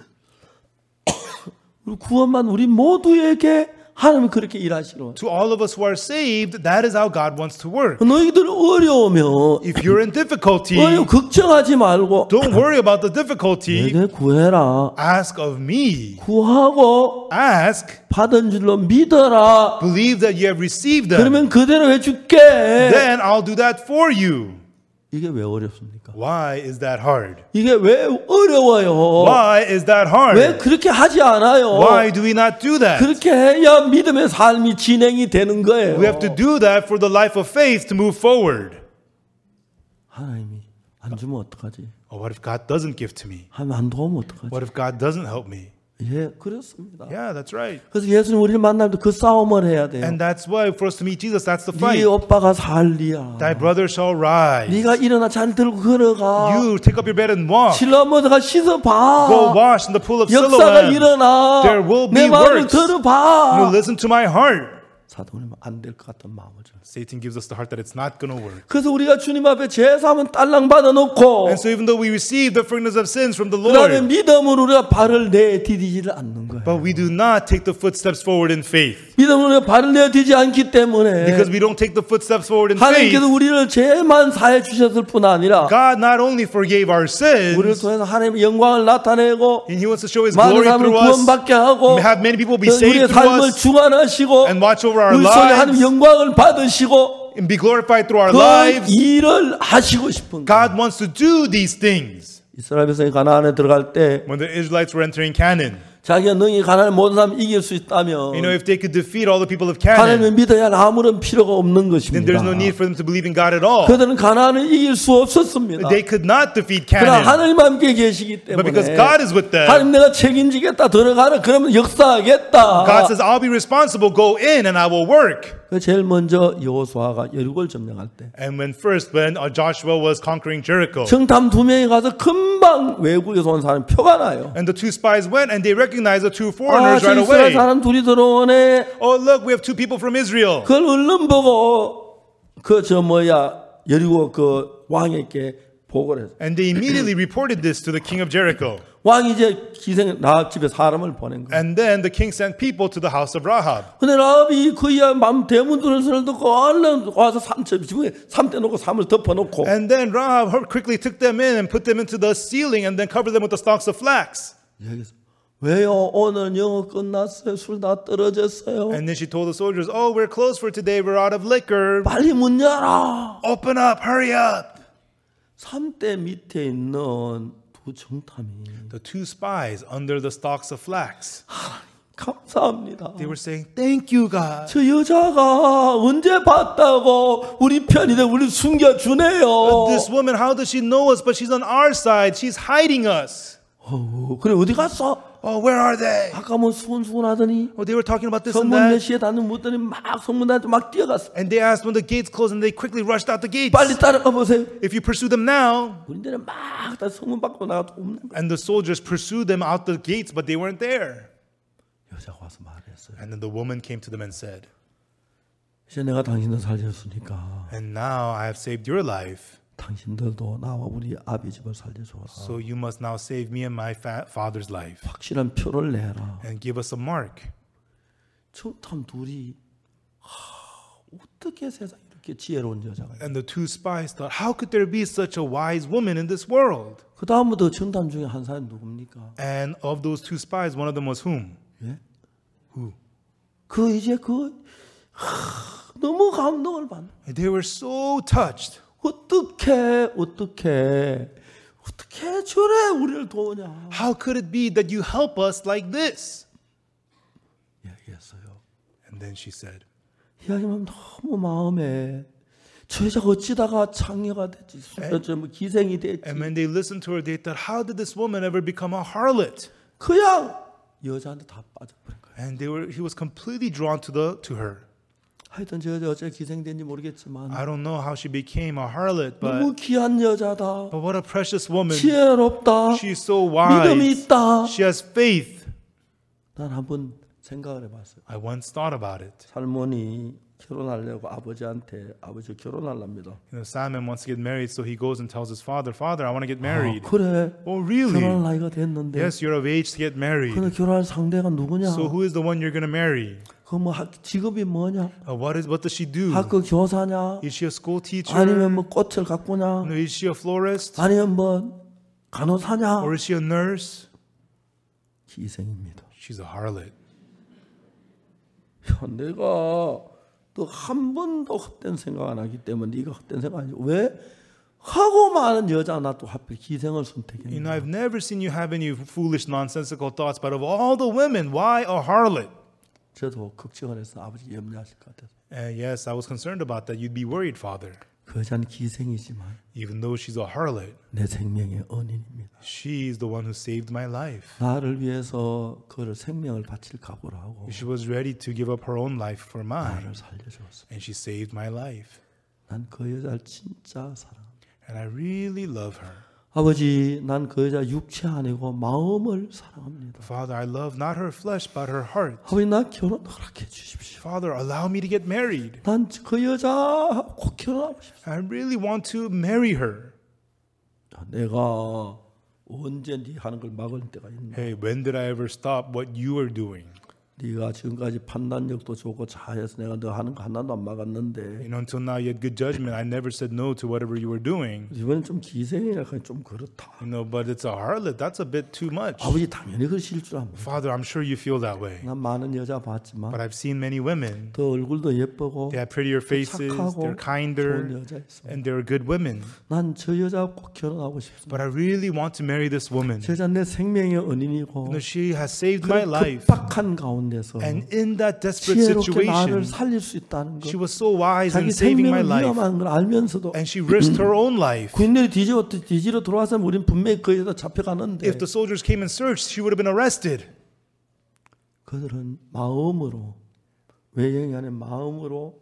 우리 구원만 우리 모두에게 하나님이 그렇게 일하시러. To all of us who are saved, that is how God wants to work. 너희들 어려우면 If you're in difficulty, 어려 걱정하지 말고 don't worry about the difficulty. 내게 구해라. Ask of me. 구하고 Ask, 받은 줄로 믿어라. believe that you have received them. 그러면 그대로 해줄게. Then I'll do that for you. 이게 왜 어렵습니까? Why is that hard? 이게 왜 어려워요? Why is that 왜 hard? 그렇게 하지 않아요? Why do we not do that? 그렇게 해야 믿음의 삶이 진행이 되는 거예요. We have to do that for the life of faith to move forward. 하나님이 안 주면 어떡하지? Oh, what if God doesn't give to me? 하면 안 도우면 어떡하지? What if God doesn't help me? 예, 그렇습니다. Yeah, that's right. 그래서 예수님 우리를 만날 때 그 싸움을 해야 돼요. And that's why for us to meet Jesus, that's the 네 fight. 오빠가 살리야. Thy brother shall rise. 네가 일어나 잔 들고 걸어가. You take up your bed and walk. 실로암에다가 씻어봐. Go wash in the pool of 역사가 Siloam. 일어나. There will 내 be 마음을 works. 들어봐. You listen to my heart. 사도는 안 될 것 같은 마음을 줘. Satan gives us the heart that it's not going to work. 그래서 우리가 주님 앞에 제사함은 딸랑 받아놓고 And so even though we receive the forgiveness of sins from the 그다음에 Lord, 믿음으로 우리가 발을 내디디지를 않는 거예요. but we do not take the footsteps forward in faith. 믿음으로 발을 내디지 않기 때문에 Because we don't take the footsteps forward in 하나님께서 faith, 우리를 죄만 사해 주셨을 뿐 아니라 God not only forgave our 우리를 sins, 통해서 하나님의 영광을 나타내고 and He wants to show His 많은 glory 사람을 through us, 구원받게 하고 have many people be 우리의 saved through 삶을 us, 주관하시고 and watch over our 우리 속에 하나님 lives, 영광을 받으시고 and be glorified through our 그 lives. 일을 하시고 싶은 거예요. God wants to do these things. 이스라엘 백성이 가나안에 들어갈 때 When the Israelites were entering Canaan, 자기가 능히 가나안의 모든 사람 이길 수 있다면 you know, if they could defeat all the people of 하나님을 Canaan, 믿어야 할 아무런 필요가 없는 then 것입니다. there's no need for them to believe in God at all. 그들은 가나안을 이길 수 없었습니다. They could not defeat 그러나 Canaan. 하나님 함께 계시기 But 때문에 because God is with them, 하나님 내가 책임지겠다 들어가라 그러면 역사하겠다. God says, I'll be responsible, go in and I will work. 그 제일 먼저 여호수아가 여리고를 점령할 때 And when first, when uh, Joshua was conquering Jericho, 정탐 두 명이 가서 금방 외국에서 온 사람 표가 나요. and the two spies went and they recognized the two 아, foreigners 저 right 이스라엘 away. 사람 둘이 들어오네. Oh, look, we have two people from Israel. 그걸 얼른 보고 그 저 뭐야 여리고 그 왕에게 보고를 했어. And they immediately reported this to the king of Jericho. 왕이 이제 기생 나 집에 사람을 보낸 거야. And then the king sent people to the house of Rahab. 근데 라합이 그이야 맘 대문 두는 소리를 듣고 얼른 와서 삼천 지붕에 삼대 놓고 삼을 덮어 놓고 And then Rahab quickly took them in and put them into the ceiling and then covered them with the stalks of flax. 여기서 왜요? 오늘 영어 끝났어요. 술 다 떨어졌어요. And then she told the soldiers, oh, we're closed for today. We're out of liquor. 빨리 문 열어. Open up, hurry up. 삼대 밑에 있는 두 정탐이 The two spies under the stalks of flax, 감사합니다. they were saying, thank you, God. 저 여자가 언제 봤다고 우리 편이돼 우리 숨겨주네요. This woman, how does she know us? But she's on our side. She's hiding us. 어, 그래 어디 갔어? Oh, where are they? 아까 뭐 수근수근하더니 Oh, they were talking about this and 성문 몇 that. 시에 닫는 묻더니 막 성문한테 막 뛰어갔어. And they asked when the gates closed and they quickly rushed out the gates. 빨리 따라가 보세요. If you pursue them now, 우리들은 막 다 성문 밖으로 나가도 없는 거야. and the soldiers pursued them out the gates, but they weren't there. 여자가 와서 말했어요. And then the woman came to them and said, 이제 내가 당신들 살려주니까 and now I have saved your life. 당신들도 나와 우리 아비 집을 살려줘서 So you must now save me and my fa- father's life 확실한 표를 내라. and give us a mark. 정탐 둘이 하, 어떻게 세상에 이렇게 지혜로운 여자가 있나? And the two spies thought, how could there be such a wise woman in this world? 그 다음부터 정탐 중에 한 사람이 누굽니까? And of those two spies, one of them was whom? 예? Who? 그 이제 그 하, 너무 감동을 받는. They were so touched. 어떻게 어떻게 어떻게 저래 우리를 도우냐? How could it be that you help us like this? 얘기했어요. And then she said, 이야기하면 너무 마음에 저 여자가 어찌다가 창녀가 됐지, 뭐 기생이 됐지. and when they listened to her, they thought, how did this woman ever become a harlot? 그냥 여자한테 다 빠져버린 거예요. And they were, he was completely drawn to the to her. 하여튼 저 여자 어째 기생된지 모르겠지만 I don't know how she became a harlot, 너무 but, 귀한 여자다. but what a precious woman. 지혜롭다. She's so 믿음이 wise. 있다. She has faith. 난 한번 생각을 해봤어요. I once thought about it. 살몬이 결혼하려고 아버지한테 아버지 결혼하랍니다. You know, Simon wants to get married, so he goes and tells his father, Father, I want to get 아, married. 그래. Oh, really? 결혼할 나이가 됐는데. Yes, you're of age to get married. 근데 결혼할 상대가 누구냐? So who is the one you're going to marry? 그뭐 직업이 뭐냐? Uh, what is what does she do? 학교 교사냐? Is she a school teacher? 아니면 뭐 꽃을 가꾸냐? No, is she a florist? 아니면 뭐 간호사냐? Or is she a nurse? 기생입니다. She's a harlot. 야, 내가 또 한 번도 헛된 생각 안 하기 때문에 네가 헛된 생각 아니고 왜 하고 많은 여자 나 또 하필 기생을 You know, 선택했냐? I've never seen you have any foolish, nonsensical thoughts, but of all the women, why a harlot? 저도 걱정을 해서 아버지 염려하실 것 같아서. And yes, I was concerned about that. You'd be worried, Father. 그 여자는 기생이지만 Even though she's a harlot, 내 생명의 언인입니다. she is the one who saved my life. 나를 위해서 그를 생명을 바칠 각오를 하고 She was ready to give up her own life for mine, 나를 살려주었습니다. and she saved my life. 난 그 여자를 진짜 사랑합니다. And I really love her. 아버지, 난 그 여자 육체 아니고 마음을 사랑합니다. Father, I love not her flesh, but her heart. 아버지, 나 결혼 허락해 주십시오. Father, allow me to get married. 난 그 여자 꼭 결혼하고 싶습니다. I really want to marry her. 내가 언제 네 하는 걸 막을 때가 있나? Hey, when did I ever stop what you are doing? 네가 지금까지 판단력도 좋고 자해서 내가 너 하는 거 하나도 안 막았는데 You know, until now you had good judgment. I never said no to whatever you were doing. 이번엔 좀 기생이라 좀 그렇다. You know, but it's a harlot. That's a bit too much. 아버지 당연히 그러실 줄 압니다. Father, I'm sure you feel that way. 난 많은 여자 봤지만 But I've seen many women. 더 얼굴도 예쁘고 They have prettier faces. 착하고 They're 좋은 kinder. 여자 있어. And they're good women. 난 저 여자 꼭 결혼하고 싶습니다. But I really want to marry this woman. 저 여자 내 생명의 언인이고 You know, she has saved my 그 life. 급박한 가운데서 And in that desperate 지혜롭게 나를 situation, 살릴 수 있다는 것, she was so wise in 자기 saving my 생명을 life. 위험한 걸 알면서도 And she risked her own life. 군인들이 뒤지러 뒤지러 들어와서 우리는 분명히 그 여자 잡혀가는데 If the soldiers came and searched, she would have been arrested. 그들은 마음으로 외형이 아닌 마음으로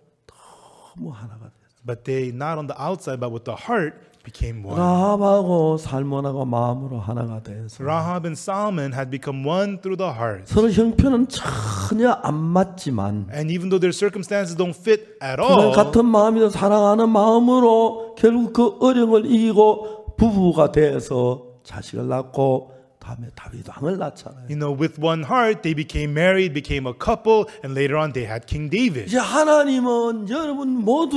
너무 하나가 됐어요. But they, not on the outside, but with the heart, became one. 라합하고 살몬하고 마음으로 하나가 돼서 Rahab and Salmon had become one through the heart. 서로 형편은 전혀 안 맞지만 And even though their circumstances don't fit at 그들 all, 같은 마음이라 사랑하는 마음으로 결국 그 어려움을 이기고 부부가 돼서 자식을 낳고 다음에 다윗 왕을 낳잖아요. you know, with one heart, they became married, became a couple, and later on they had King David. 이제 하나님은 여러분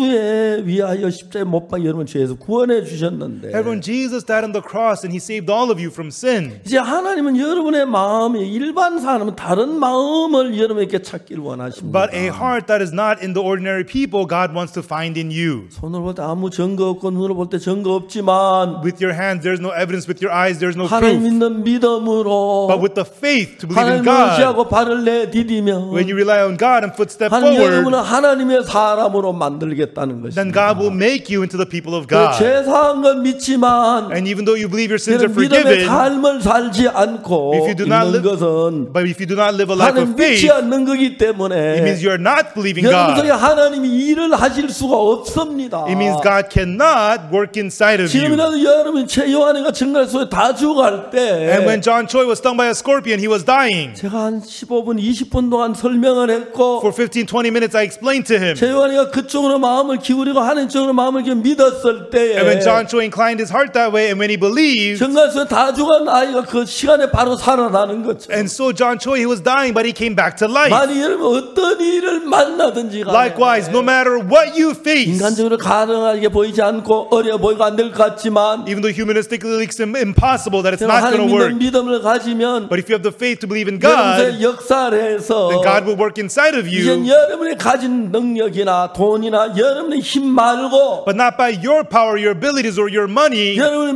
모두의 위하여 십자가에 못 박혀 여러분 죄에서 구원해 주셨는데 Everyone, Jesus died on the cross and he saved all of you from sin. 이제 하나님은 여러분의 마음이 일반 사람은 다른 마음을 여러분에게 찾기를 원하십니다. But a heart that is not in the ordinary people, God wants to find in you. 손으로 볼 때 아무 증거 없고 눈으로 볼 때 증거 없지만 With your hands, there's no evidence. With your eyes, there's no 하나님 proof. 믿는 믿음으로 But with the faith to believe in 하나님을 God, 의지하고 발을 내디디면 when you rely on God and footstep 하나님 여러분을 forward, 하나님의 사람으로 만들겠다는 then 것입니다. God will make you into the people of 그 God. 죄사한 건 믿지만 And even though you believe your sins are 여러분 믿음의 forgiven, 삶을 살지 않고 If you do not 있는 live- 것은 but if you do not live a life 하나님 of faith, 믿지 않는 거기 it 때문에 means you are not believing 여러분 속에 God. 하나님이 일을 하실 수가 없습니다. It means God cannot work inside of you. 지금이라도 여러분 최요한이가 정갈 속에 다 죽어갈 때 And when John Choi was stung by a scorpion, he was dying. 제가 한 십오 분, 이십 분 동안 설명을 했고 For fifteen, twenty minutes, I explained to him. 최요한이가 그쪽으로 마음을 기울이고 하나님 쪽으로 마음을 기울여 믿었을 때에 And when John Choi inclined his heart that way, and when he believed, 정갈 속에 다 죽은 아이가 그 시간에 바로 살아나는 거죠. and so John Choi, he was dying, but he came back to life. 만약 여러분 어떤 일을 만나든지 간에 Likewise, no matter what you face, 인간적으로 가능하게 보이지 않고 어려 보이고 안 될 것 같지만 even though humanistically it's impossible that it's 여러분 not going 하나님 to work, 믿는 믿음을 가지면 but if you have the faith to believe in God, 여러분의 역사를 해서 then God will work inside of 이젠 you, 여러분이 가진 능력이나 돈이나 여러분의 힘 말고 but not by your power, your abilities, or your money, 여러분이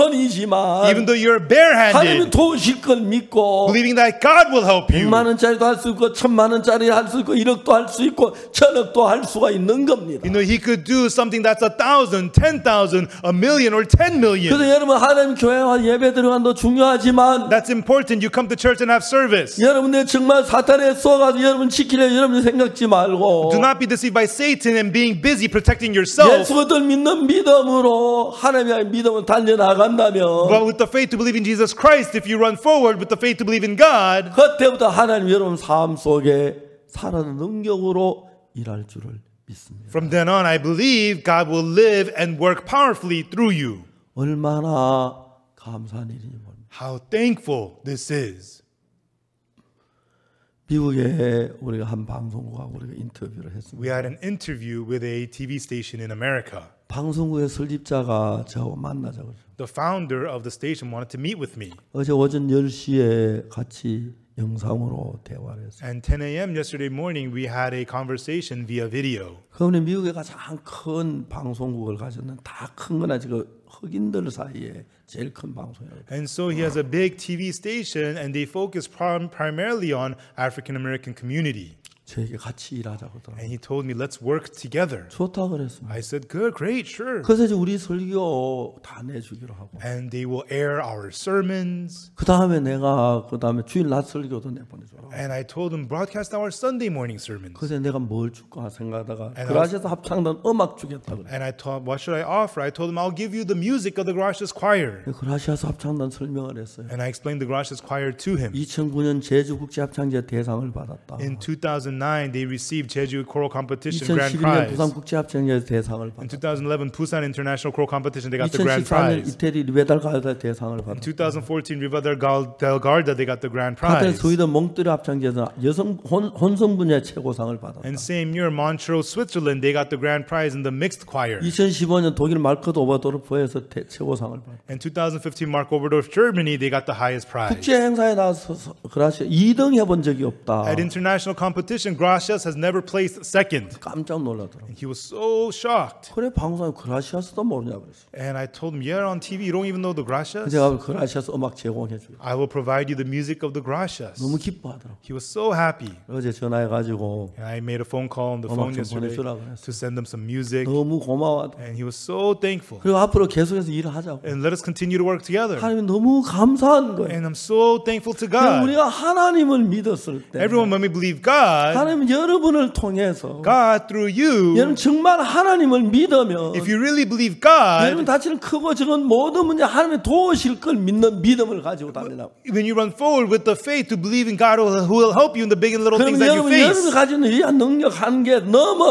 맨손이지만 even though you're 하나님이 barehanded, 도우실 걸 믿고 believing that God will help you. 백만 원짜리도 할 수 있고 천만 원짜리 할 수 있고 일억도 할 수 있고 천억도 할 수가 있는 겁니다. You know, he could do something that's a thousand, ten thousand, a million, or ten million. 그래서 여러분 하나님 교회와 예배 들어간도 중요하지만 That's important. You come to church and have service. 여러분들 정말 사탄에 쏘가지고 여러분 지키려 여러분 생각지 말고 Do not be deceived by Satan and being busy protecting yourself. 예수를 믿는 믿음으로 하나님의 믿음을 달려나간다면 But with the faith to believe in Jesus Christ, if you run forward with the faith to believe in God, 그때부터 하나님 여러분 삶 속에 살아는 능력으로 일할 줄을 믿습니다. from then on, I believe God will live and work powerfully through you. 얼마나 감사한 일이니 봅니다. How thankful this is. 미국에 우리가 한 방송국하고 우리가 인터뷰를 했습니다. We had an interview with a T V station in America. 방송국의 설립자가 저하고 만나자고 그러죠. The founder of the station wanted to meet with me. 어제 오전 열 시에 같이 영상으로 대화를 했어요. And ten a.m. yesterday morning, we had a conversation via video. 그분이 미국에 가장 큰 방송국을 가졌는 다 큰 건 아직 흑인들 사이에 제일 큰 방송이에요. And so he has a big T V station, and they focus prim- primarily on African American community. 저에게 같이 일하자고 하더라고요. And he told me, let's work together. 좋다 그랬습니다. I said, good, great, sure. 그래서 이제 우리 설교 다 내주기로 하고 And they will air our sermons. 그 다음에 내가 그 다음에 주일 낮 설교도 내보내줘라. And I told them, broadcast our Sunday morning sermons. 그래서 내가 뭘 줄까 생각하다가 And 그라시아스 합창단 음악 주겠다 그래. And I told, what should I offer? I told them, I'll give you the music of the Gracias Choir. 그라시아스 합창단 설명을 했어요. And I explained the Gracias Choir to him. 이천구 년 제주국제합창제 대상을 받았다. In two thousand nine, they received Jeju Choral Competition Grand 이천십일 년 Prize. 부산국제합창제 대상을 In 받았다. twenty eleven, Busan International Choral Competition, they got the Grand 이천십사 년 Prize. 이태리 리베달 가르다 대상을 In 받았다. twenty fourteen, Riva del Gal- del Garda, they got the Grand 하대 Prize. 스웨덴 몽트리 합창제에서 여성 혼, 혼성 분야 최고상을 받았다. And same year, Montreux, Switzerland, they got the Grand Prize in the mixed choir. 이천십오 년 독일 마르크트 오버도르프에서 대- 최고상을 받았다. In twenty fifteen, Mark Oberdorf, Germany, they got the highest prize. 국제 행사에 나와서 그라시아 이 등 해본 적이 없다. At international competition, Gracias has never placed second. 깜짝 놀라더라고. He was so shocked. 그래 방송에 그라시아스도 모르냐 그랬어. And I told him, yeah, on T V, you don't even know the Gracias? 제가 그라시아스 음악 제공해 주고 I will provide you the music of the Gracias. 너무 기뻐하더라고. He was so happy. 어제 전화해 가지고 And I made a phone call on the phone 음악 좀 yesterday 보내주라 그랬어. to send them some music. 너무 고마워. And he was so thankful. 그리고 앞으로 계속해서 일을 하자고. And let us continue to work together. 하나님 너무 감사한 거예요. And I'm so thankful to 그냥 God. 우리가 하나님을 믿었을 때 Everyone, when we believe God, 하나님 여러분을 통해서 God through you, 여러분 정말 하나님을 믿으면 if you really believe 여러분 God, 다치는 크고 적은 모든 문제 하나님이 도우실 걸 믿는 믿음을 가지고 다니라. when you run forward with the faith to believe in God who who will help you in the big and little things 그럼 that you 여러분 여러분이 face, 가지고 있는 이 능력 한계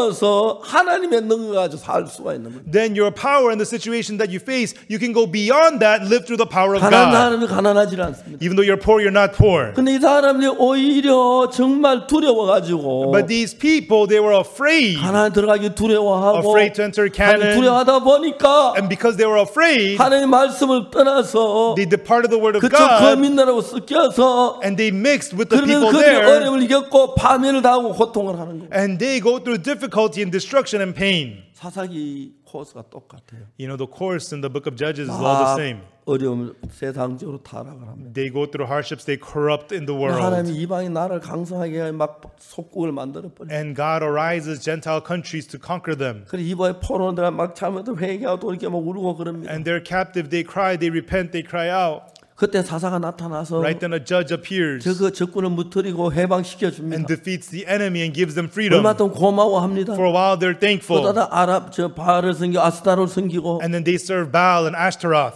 넘어서 하나님의 능력 가지고 살 수가 있는 거예요. then your power and the situation that you face, you can go beyond that, live through the power of 가난한 God. 사람이 가난하지 않습니다. Even though you're poor, you're not poor. 근데 이 사람들이 오히려 정말 두려워가지고 But these people, they were afraid, 가난에 들어가기 두려워하고 afraid to enter 하나님 Canaan, 두려워하다 보니까 and because they were afraid, 하나님의 말씀을 떠나서 they departed the word of 그쪽 God, 거민나라고 섞여서 and they mixed with the 그러면 people 그들의 there, 어려움을 이겼고 파멸을 당하고 고통을 하는 거예요. and they go through difficulty and destruction and pain. 사사기 코스가 똑같아요. You know, the course in the book of Judges is all the 막 same. 어려움 세상적으로 타락을 합니다. They go through hardships, they corrupt in the world. 하나님이 이방인 나라를 강성하게 막 속국을 만들어 버려. And God arises Gentile countries to conquer them. 그래 이번에 포로들 막 잘못해 회개하고 또 이렇게 막 울고 그럽니다. And they're captive, they cry, they repent, they cry out. 그때 사사가 나타나서 Right then a judge appears 저그 적군을 무트리고 해방시켜 and 줍니다. defeats the enemy and gives them freedom. 얼마 동안 고마워합니다. For a while they're thankful. 또 다른 아랍 저 바알을 섬기고 아스타를 섬기고 And then they serve Baal and Ashtaroth.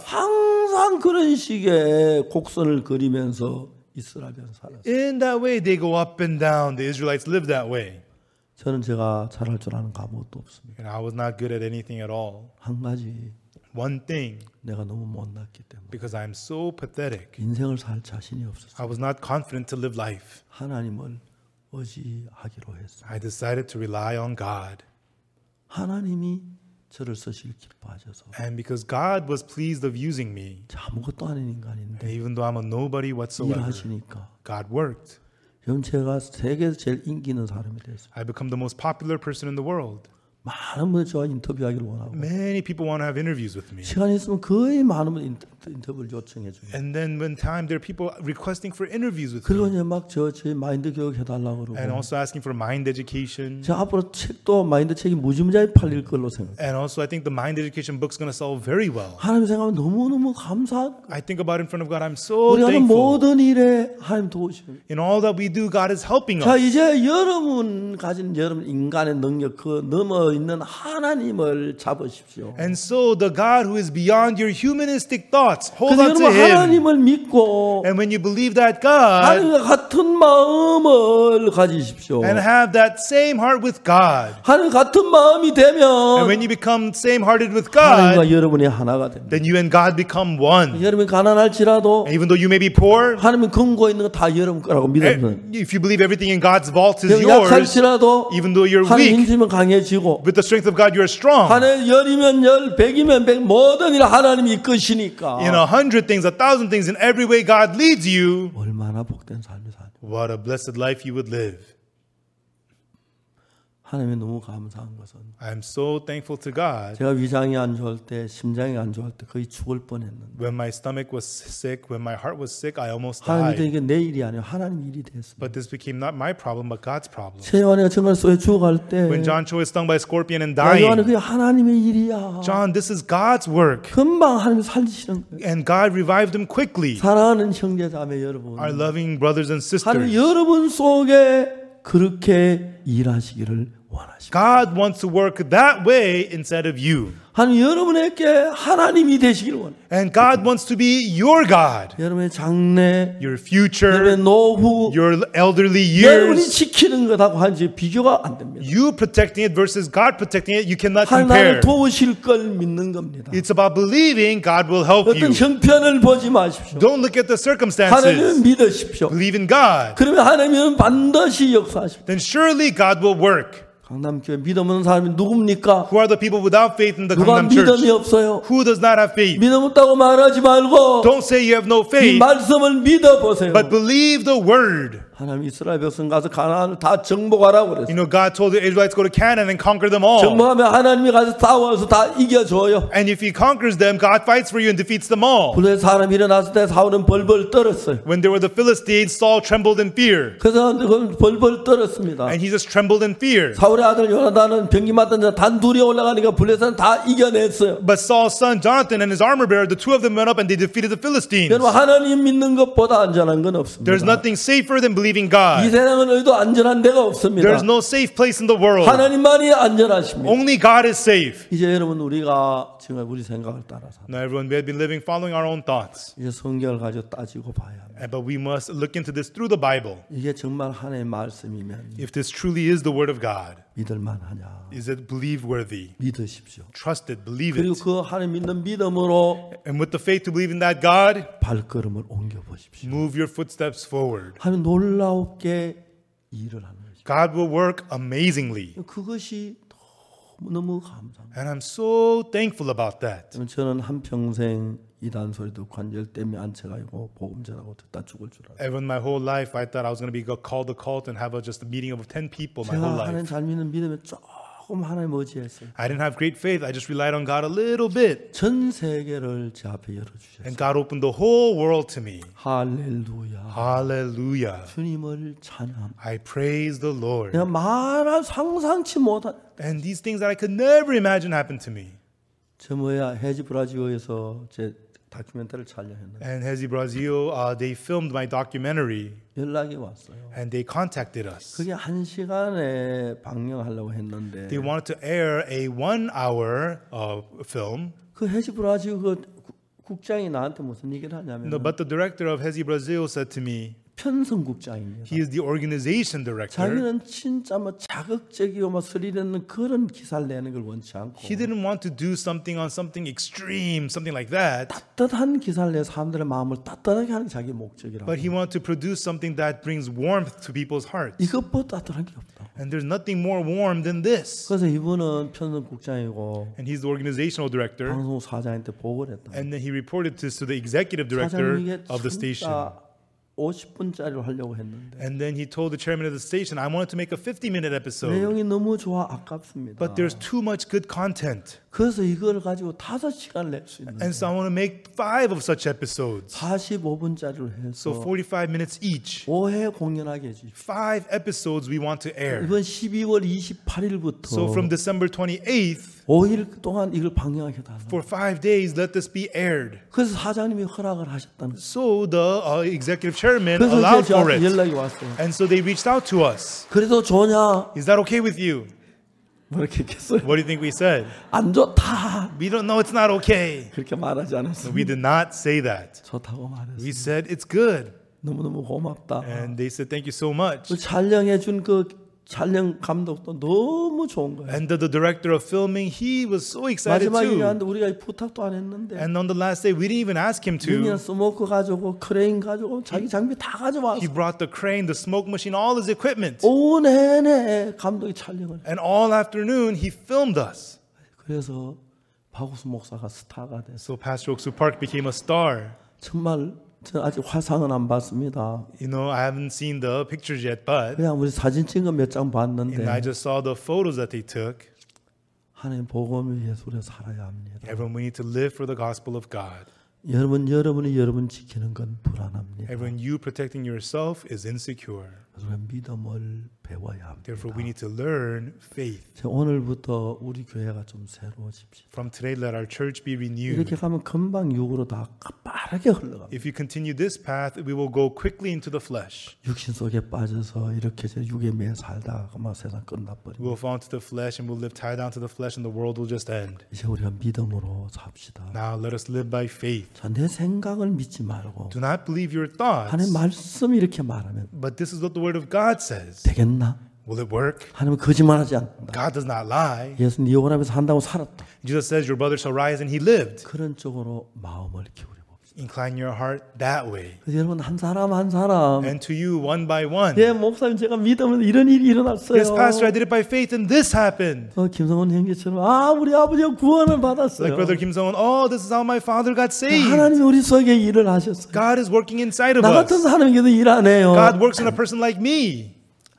항상 그런 식의 곡선을 그리면서 이스라엘은 살았어요. In that way they go up and down. The Israelites live that way. 저는 제가 잘할 줄 아는 거 아무것도 없습니다. And I was not good at anything at all. 한 가지 One thing, 내가 너무 못났기 때문에 because I'm so pathetic. 인생을 살 자신이 없었어요. I was not confident to live life. 하나님을 의지하기로 했어요. I decided to rely on God. 하나님이 저를 쓰실 기뻐하셔서 And because God was pleased of using me, 아무것도 아닌 인간인데 even though I'm a nobody whatsoever, 일하시니까 God worked. 여러분 제가 세계에서 제일 인기 있는 사람이 됐어요. I become the most popular person in the world. 많은 분들 저와 인터뷰하기를 원하고 Many people want to have interviews with me. 시간이 있으면 거의 많은 분들 인터, 인터뷰를 요청해 줘요. And then when time, there are people requesting for interviews with 그리고 me. 이제 막 저 저희 마인드 교육 해달라고 And 그러고 also asking for mind education. 저 앞으로 책도 마인드 책이 무지무지하게 팔릴 걸로 생각해요. And also I think the mind education book's going to sell very well. 하나님 생각하면 너무너무 감사하고 I think about it in front of God. I'm so 우리가 하는 thankful. 모든 일에 하나님 도우시고 In all that we do, God is helping 자 us. 이제 여러분 가진 여러분 인간의 능력 그 넘어 있는 하나님을 잡으십시오. And so the God who is beyond your humanistic thoughts, hold 그래서 on to 여러분 Him. 하나님을 믿고 And when you believe that God 하나님과 같은 마음을 가지십시오. and have that same heart with God, 하나님 같은 마음이 and 되면 when you become same-hearted with God, 하나님과 여러분이 하나가 됩니다. then you and God become one. 여러분이 가난할지라도 And even though you may be poor, 하나님이 근거 있는 거 다 여러분 거라고 eh, 믿으면 if you believe everything in God's vault is 여러분 yours, 약할지라도 even though you're 하나님 weak, 힘주면 강해지고 with the strength of God, you're strong. 하나님 열이면 열, 백이면 백 모든 일 하나님이 이끄시니까 In a hundred things, a thousand things, in every way God leads you, 얼마나 복된 삶을 사냐. what a blessed life you would live. 하나님이 너무 감사한 것은 I'm so thankful to God. 제가 위장이 안 좋을 때, 심장이 안 좋을 때 거의 죽을 뻔했는데 When my stomach was sick, when my heart was sick, I almost 하나님이 died. 이게 내 일이 아니라 하나님 일이 됐습니다. But this became not my problem, but God's problem. 새 요한이가 정말 쏘에 죽어갈 때 When John Cho is stung by a scorpion and 야, 요한이 dying, 그게 하나님의 일이야. John, this is God's work. 금방 하나님이 살리시는 거예요. And God revived him quickly. 사랑하는 형제자매 여러분, Our loving brothers and 하나님 sisters. 여러분 속에 그렇게 일하시기를 원하십니다. God wants to work that way instead of you. 하나님 여러분에게 하나님이 되시기를 원해요. And God wants to be your God. 여러분의 장래, Your future, 여러분의 노후, your elderly 여러분이 years. 지키는 것하고 한지 비교가 안 됩니다. You protecting it versus God protecting it, you cannot 하나님을 compare. 도우실 걸 믿는 겁니다. It's about believing God will help 어떤 you. 형편을 보지 마십시오. Don't look at the 하나님을 circumstances. 믿으십시오. Believe in God. 그러면 하나님은 반드시 역사하십니다. Then surely God will work. 강남교회 믿음 없는 사람이 누굽니까? Who are the people without faith in the 누가 Gangnam 믿음이 Church? 없어요? Who does not have faith? 믿음 없다고 말하지 말고 Don't say you have no 이 faith, 말씀을 믿어보세요. but believe the word. 하나님 이스라엘 백성 가서 가나안을 다 정복하라고 그랬어요. You know, God told the Israelites to go to Canaan and conquer them all. 정복하면 하나님이 가서 싸워서 다 이겨줘요. And if he conquers them, God fights for you and defeats them all. 블레 사람 일어났을 때 사울은 벌벌 떨었어요. When there were the Philistines, Saul trembled in fear. 그래서 그건 벌벌 떨었습니다. And he just trembled in fear. 사울의 아들 요나단은 병기 맞던 자 단 둘이 올라가니까 블레셋은 다 이겨냈어요. But Saul's son Jonathan and his armor bearer, the two of them went up and they defeated the Philistines. 여러분 하나님 믿는 것보다 안전한 건 없습니다. There's nothing safer than believing 이 God. 세상은 어디도 안전한 데가 없습니다. There's no safe place in the world. 하나님만이 안전하십니다. Only God is safe. 이제 여러분 우리가 정말 우리 생각을 따라서 Now everyone, we have been living following our own thoughts. 이제 성경을 가지고 따지고 봐야 합니다. Uh, But we must look into this through the Bible. 이게 정말 하나님의 말씀이면 If this truly is the word of God, 믿을 만하냐? is it believe worthy? 믿으십시오. Trust it, believe 그리고 it. 그 하나님 믿는 믿음으로 And with the faith to believe in that God, 발걸음을 옮겨 보십시오. move your footsteps forward. 하나님 놀랍게 일을 하는 것입니다. God will work amazingly. 그것이 너무 감사합니다. And I'm so thankful about that. 저는 한평생 이단 소리 듣고 관절 때문에 안쳐가지고 복음 전하고 듣다 죽을 줄 알아요. Even my whole life, I thought I was going to be called a cult and have a, just a meeting of ten people my whole 제가 하나님 life. 잘 믿는 믿음에 조금 하나님 의지했어요. I didn't have great faith. I just relied on God a little bit. 전 세계를 제 앞에 열어주셨어요. And God opened the whole world to me. 할렐루야. Hallelujah. 주님을 찬양. I praise the Lord. 내가 말할 상상치 못한 And these things that I could never imagine happened to me. 저 뭐야 해지 브라지오에서 제 다큐멘터리를 촬영했는데 And Hezi Brazil, uh, they filmed my documentary 연락이 왔어요. and they contacted us. 그게 한 시간에 방영하려고 했는데 They wanted to air a one-hour uh, film. 그 해지 브라지오 그 국장이 나한테 무슨 얘기를 하냐면 No, but the director of Hezi Brazil said to me, 편성국장입니다. he is the organization director. 자기는 진짜 뭐 자극적이고 뭐 스릴 있는 그런 기사를 내는 걸 원치 않고 He didn't want to do something on something extreme, something like that. 따뜻한 기사를 내 사람들의 마음을 따뜻하게 하는 자기 목적이라고. But he wanted to produce something that brings warmth to people's hearts. 이것보다 따뜻한 게 없다. And there's nothing more warm than this. 그래서 이분은 편성국장이고 And he's the organizational director. 방송 사장한테 보고를 했다. And then he reported this to the executive director 사장님이 of the station. 오십 분짜리로 하려고 했는데 And then he told the chairman of the station, I wanted to make a fifty minute episode. 내용이 너무 좋아 아깝습니다. But there's too much good content. 그래서 이걸 가지고 다섯 시간 낼 수 있는 And so I want to make five of such episodes. 사십오 분짜리로 So 해서 forty-five minutes each. 오 회 공연하게 해주십시오. Five episodes we want to air. 이번 십이월 이십팔일부터 So from December twenty-eighth, 오 일 동안 이걸 방영하게 달라. for five days, let this be aired. 그래서 사장님이 허락을 하셨다는 거예요. So the uh, executive chairman 그래서 allowed 이제 for 저한테 it. 연락이 왔어요. And so they reached out to us. 그래도 좋냐? Is that okay with you? 뭐렇게 했겠어요? What do you think we said? 안 좋다. We don't know, it's not okay. 그렇게 말하지 않았어요. We did not say that. 좋다고 말했어요. We said it's good. 너무너무 고맙다. And they said thank you so much. 그 촬영해 준 그 촬영 감독도 너무 좋은 거예요. And the, the director of filming, he was so excited 마지막에 too. 갔는데 우리가 부탁도 안 했는데 And on the last day, we didn't even ask him 미니언 to. 스모크 가지고 크레인 가지고 자기 장비 다 가져왔어. He brought the crane, the smoke machine, all his equipment. 오후 내내 감독이 촬영을. And all afternoon, he filmed us. 그래서 박우수 목사가 스타가 됐어. So Pastor Oksu Park became a star. 정말 저는 아직 화상은 안 봤습니다. You know, I haven't seen the pictures yet, but 그냥 우리 사진 찍은 거 몇 장 and I 봤는데 just saw the photos that they took. 하나님 복음을 위해서 우리가 살아야 합니다. Everyone, we need to live for the gospel of God. 여러분, 여러분이 여러분 지키는 건 불안합니다. Everyone, you protecting yourself is insecure. 우리가 믿음을 배워야 합니다. Therefore, we need to learn faith. 오늘부터 우리 교회가 좀 새로워집시다. From today, let our church be renewed. 이렇게 가면 금방 육으로 다 빠르게 흘러갑니다. If you continue this path, we will go quickly into the flesh. 육신 속에 빠져서 이렇게 저 육에 매 살다가 막 세상 끝나버립니다. We will fall into the flesh and we'll live tied down to the flesh and the world will just end. 이제 우리가 믿음으로 삽시다. Now, let us live by faith. 자, 내 생각을 믿지 말고 Do not believe your thoughts, 하나님 말씀이 이렇게 말하면 but this is what the word of God says. 되겠나? Will it work? 하나님은 거짓말하지 않는다. God does not lie. 예수 네 오라면서 한다고 살았다. Jesus says your brother shall rise and he lived. 그런 쪽으로 마음을 기울여 봅시다. Incline your heart that way. 그래서 여러분 한 사람 한 사람 And to you, one by one. 예, 목사님 제가 믿으면 이런 일이 일어났어요. Yes, Pastor, I did it by faith and this happened. 어, 김성원 형제처럼 아 우리 아버지가 구원을 받았어요. Like Brother Kim Sung-won, oh, this is how my father got saved. 하나님이 우리 속에 일을 하셨어요. God is working inside of 나 같은 us. 사람에게도 일 안 해요. God works in a person like me.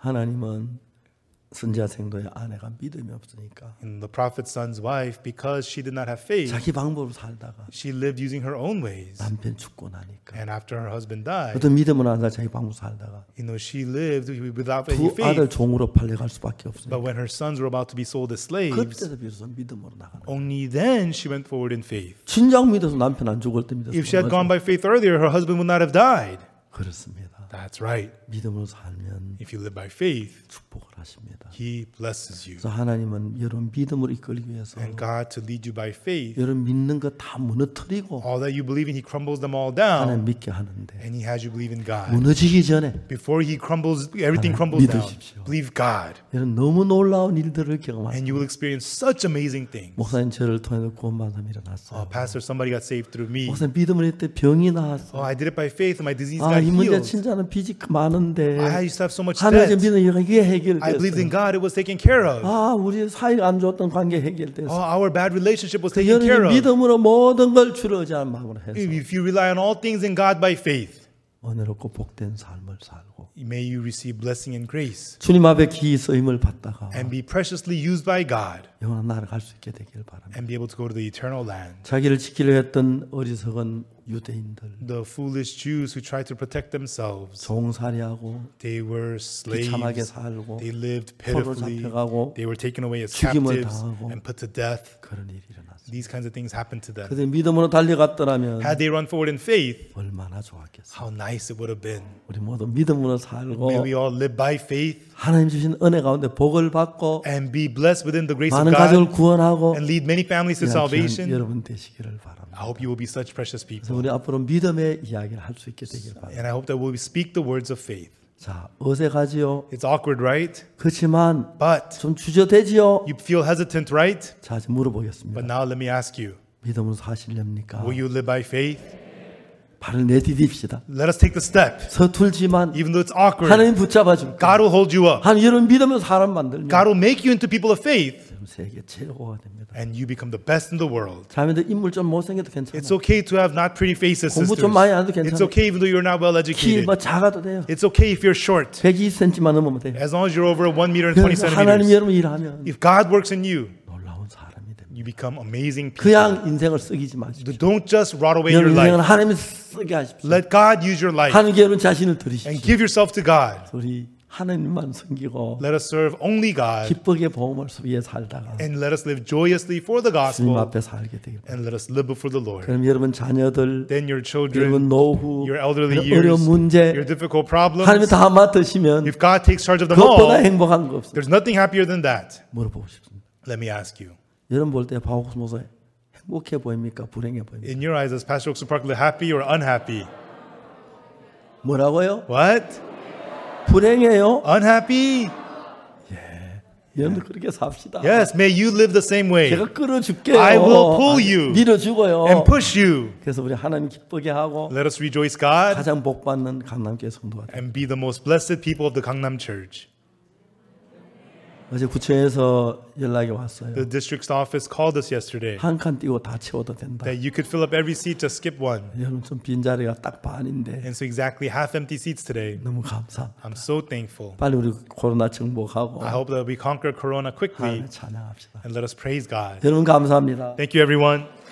하나님은 선지자 생도의 아내가 믿음이 없으니까 And the prophet's son's wife, because she did not have faith, 자기 방법으로 살다가 she lived using her own ways. 남편 죽고 나니까 And after her husband died, 어떤 믿음은 안 살 자기 방법 살다가 you know, she lived without any 두 아들 faith. 종으로 팔려갈 수밖에 없으니까 But when her sons were about to be sold as slaves, 그때도 비로소 믿음으로 나가는 거예요. only then she went forward in faith. 진작 믿어서 남편 안 죽을 때 믿었어요. If she had gone by faith earlier, her husband would not have died. 그렇습니다. That's right. 믿음으로 살면 If you live by faith, 축복을 하십니다. He blesses you. 그래서 하나님은 여러분 믿음으로 이끌기 위해서 And God, to lead you by faith, 여러분 믿는 거 다 무너뜨리고 all that you believe in, He crumbles them all down. 하나님 믿게 하는데 And He has you believe in God. 무너지기 전에 Before He crumbles, everything 하나님 crumbles down. 믿으십시오. Believe God. 여러분 너무 놀라운 일들을 경험하고 And you will experience such amazing things. 목사님 저를 통해서 구원받은 사람이 일어났어요. Oh, Pastor, somebody got saved through me. 목사님 믿음을 했을 때 병이 나왔어요. Oh, I did it by faith and my disease 아, got 이 문제 healed. 진짜는 빚이 많은데 I used to have so much 하나님 debt. 믿으니까 이게 I believed in 해결됐어요. God, it was taken care of. 아, 우리 사이가 안 좋았던 관계 해결됐어요. Oh, our bad relationship was taken care 여러분 of. 믿음으로 모든 걸 주려 의지하는 마음으로 해서 If you rely on all things in God by faith, 은혜롭고 복된 삶을 살고 may you receive blessing and grace 주님 앞에 기이 쓰임을 받다가 and be preciously used by God 영원한 나라를 갈 수 있게 되길 바랍니다. and be able to go to the eternal land. 자기를 지키려 했던 어리석은 유대인들 The foolish Jews who tried to protect themselves, 종살이하고 they were 비참하게 slaves. 살고 They lived 포로 pitifully. 잡혀가고 They were taken away as 죽임을 captives 당하고 and put to death. 그런 일이 일어났어요. These kinds of things happened to them. 그들 믿음으로 달려갔더라면 Had they run forward in faith, 얼마나 좋았겠어요. how nice it would have been. 우리 모두 믿음으로 살고 May we all live by faith 하나님 주신 은혜 가운데 복을 받고 and be blessed within the grace of 많은 가족을 God 구원하고 and lead many families to 귀한 salvation. 여러분 되시기를 바랍니다. I hope you will be such precious 그래서 people. 우리 앞으로 믿음의 이야기를 할 수 있게 되길 바랍니다. And I hope that we'll speak the words of faith. 자, 어색하지요. It's awkward, right? 그렇지만 But 좀 주저되지요. you feel hesitant, right? 자, 이제 물어보겠습니다. But now let me ask you, 믿음으로 사시렵니까? will you live by faith? 발을 내디딥시다. Let us take the step. 서툴지만 Even though it's awkward, 하나님 붙잡아 줄까? God will hold you up. 하나님 여러분 믿으면 사람 만들면 God will make you into people of faith 여러분 세계 최고가 됩니다. and you become the best in the world. 자매들 인물 좀 못생겨도 괜찮아. It's okay to have not pretty faces, 공부 sisters. 좀 많이 안 해도 It's 괜찮아. okay even though you're not well 키 educated. 뭐 작아도 돼요. It's okay if you're short. 백이십 센티미터만 넘으면 돼요. As long as you're over one meter and twenty 하나님 centimeters. 여러분 일하면 If God works in you, 놀라운 사람이 됩니다. you become amazing people. 그냥 인생을 쓰기지 마십시오. Don't just rot away your 여러분 인생을 life. 하나님이 쓰게 하십시오. Let God use your life 하나님께 여러분 자신을 and 드리십시오. give yourself to God. 우리 하나님만 섬기고 Let us serve only God 기쁘게 복음을 위해 살다가 and let us live joyously for the 주님 gospel 앞에 살게 되길 바랍니다. and let us live before the Lord. 그럼 여러분 자녀들, Then your 여러분 children, 노후, your elderly 어려운 years, 문제 your difficult problems, 하나님이 다 맡으시면 if God takes charge of them 그것보다 all, 행복한 거 없어요. there's nothing happier than that. 물어보고 싶습니다. Let me ask you. 여러분 볼 때 바오스 목사 행복해 보입니까? 불행해 보입니까? In your eyes, is Pastor Oakson Parkland happy or unhappy? 뭐라고요? What? 불행해요? Unhappy? 여러분 그렇게 삽시다. Yes, may you live the same way 제가 끌어줄게요. I will pull you 밀어주고요. and push you. 그래서 우리 하나님 기쁘게 하고 Let us rejoice God 가장 복받는 강남교회 성도가 됩니다. and be the most blessed people of the Gangnam Church. 어제 구청에서 연락이 왔어요. The district's office called us yesterday 한 칸 띄고 다 채워도 된다. that you could fill up every seat to skip one. 여러분 좀 빈자리가 딱 반인데 And so exactly half empty seats today. 너무 감사합니다. I'm so thankful. 빨리 우리 코로나 정복하고 I hope that we conquer Corona quickly 하나님 찬양합시다. and let us praise God. 여러분 감사합니다. Thank you, everyone.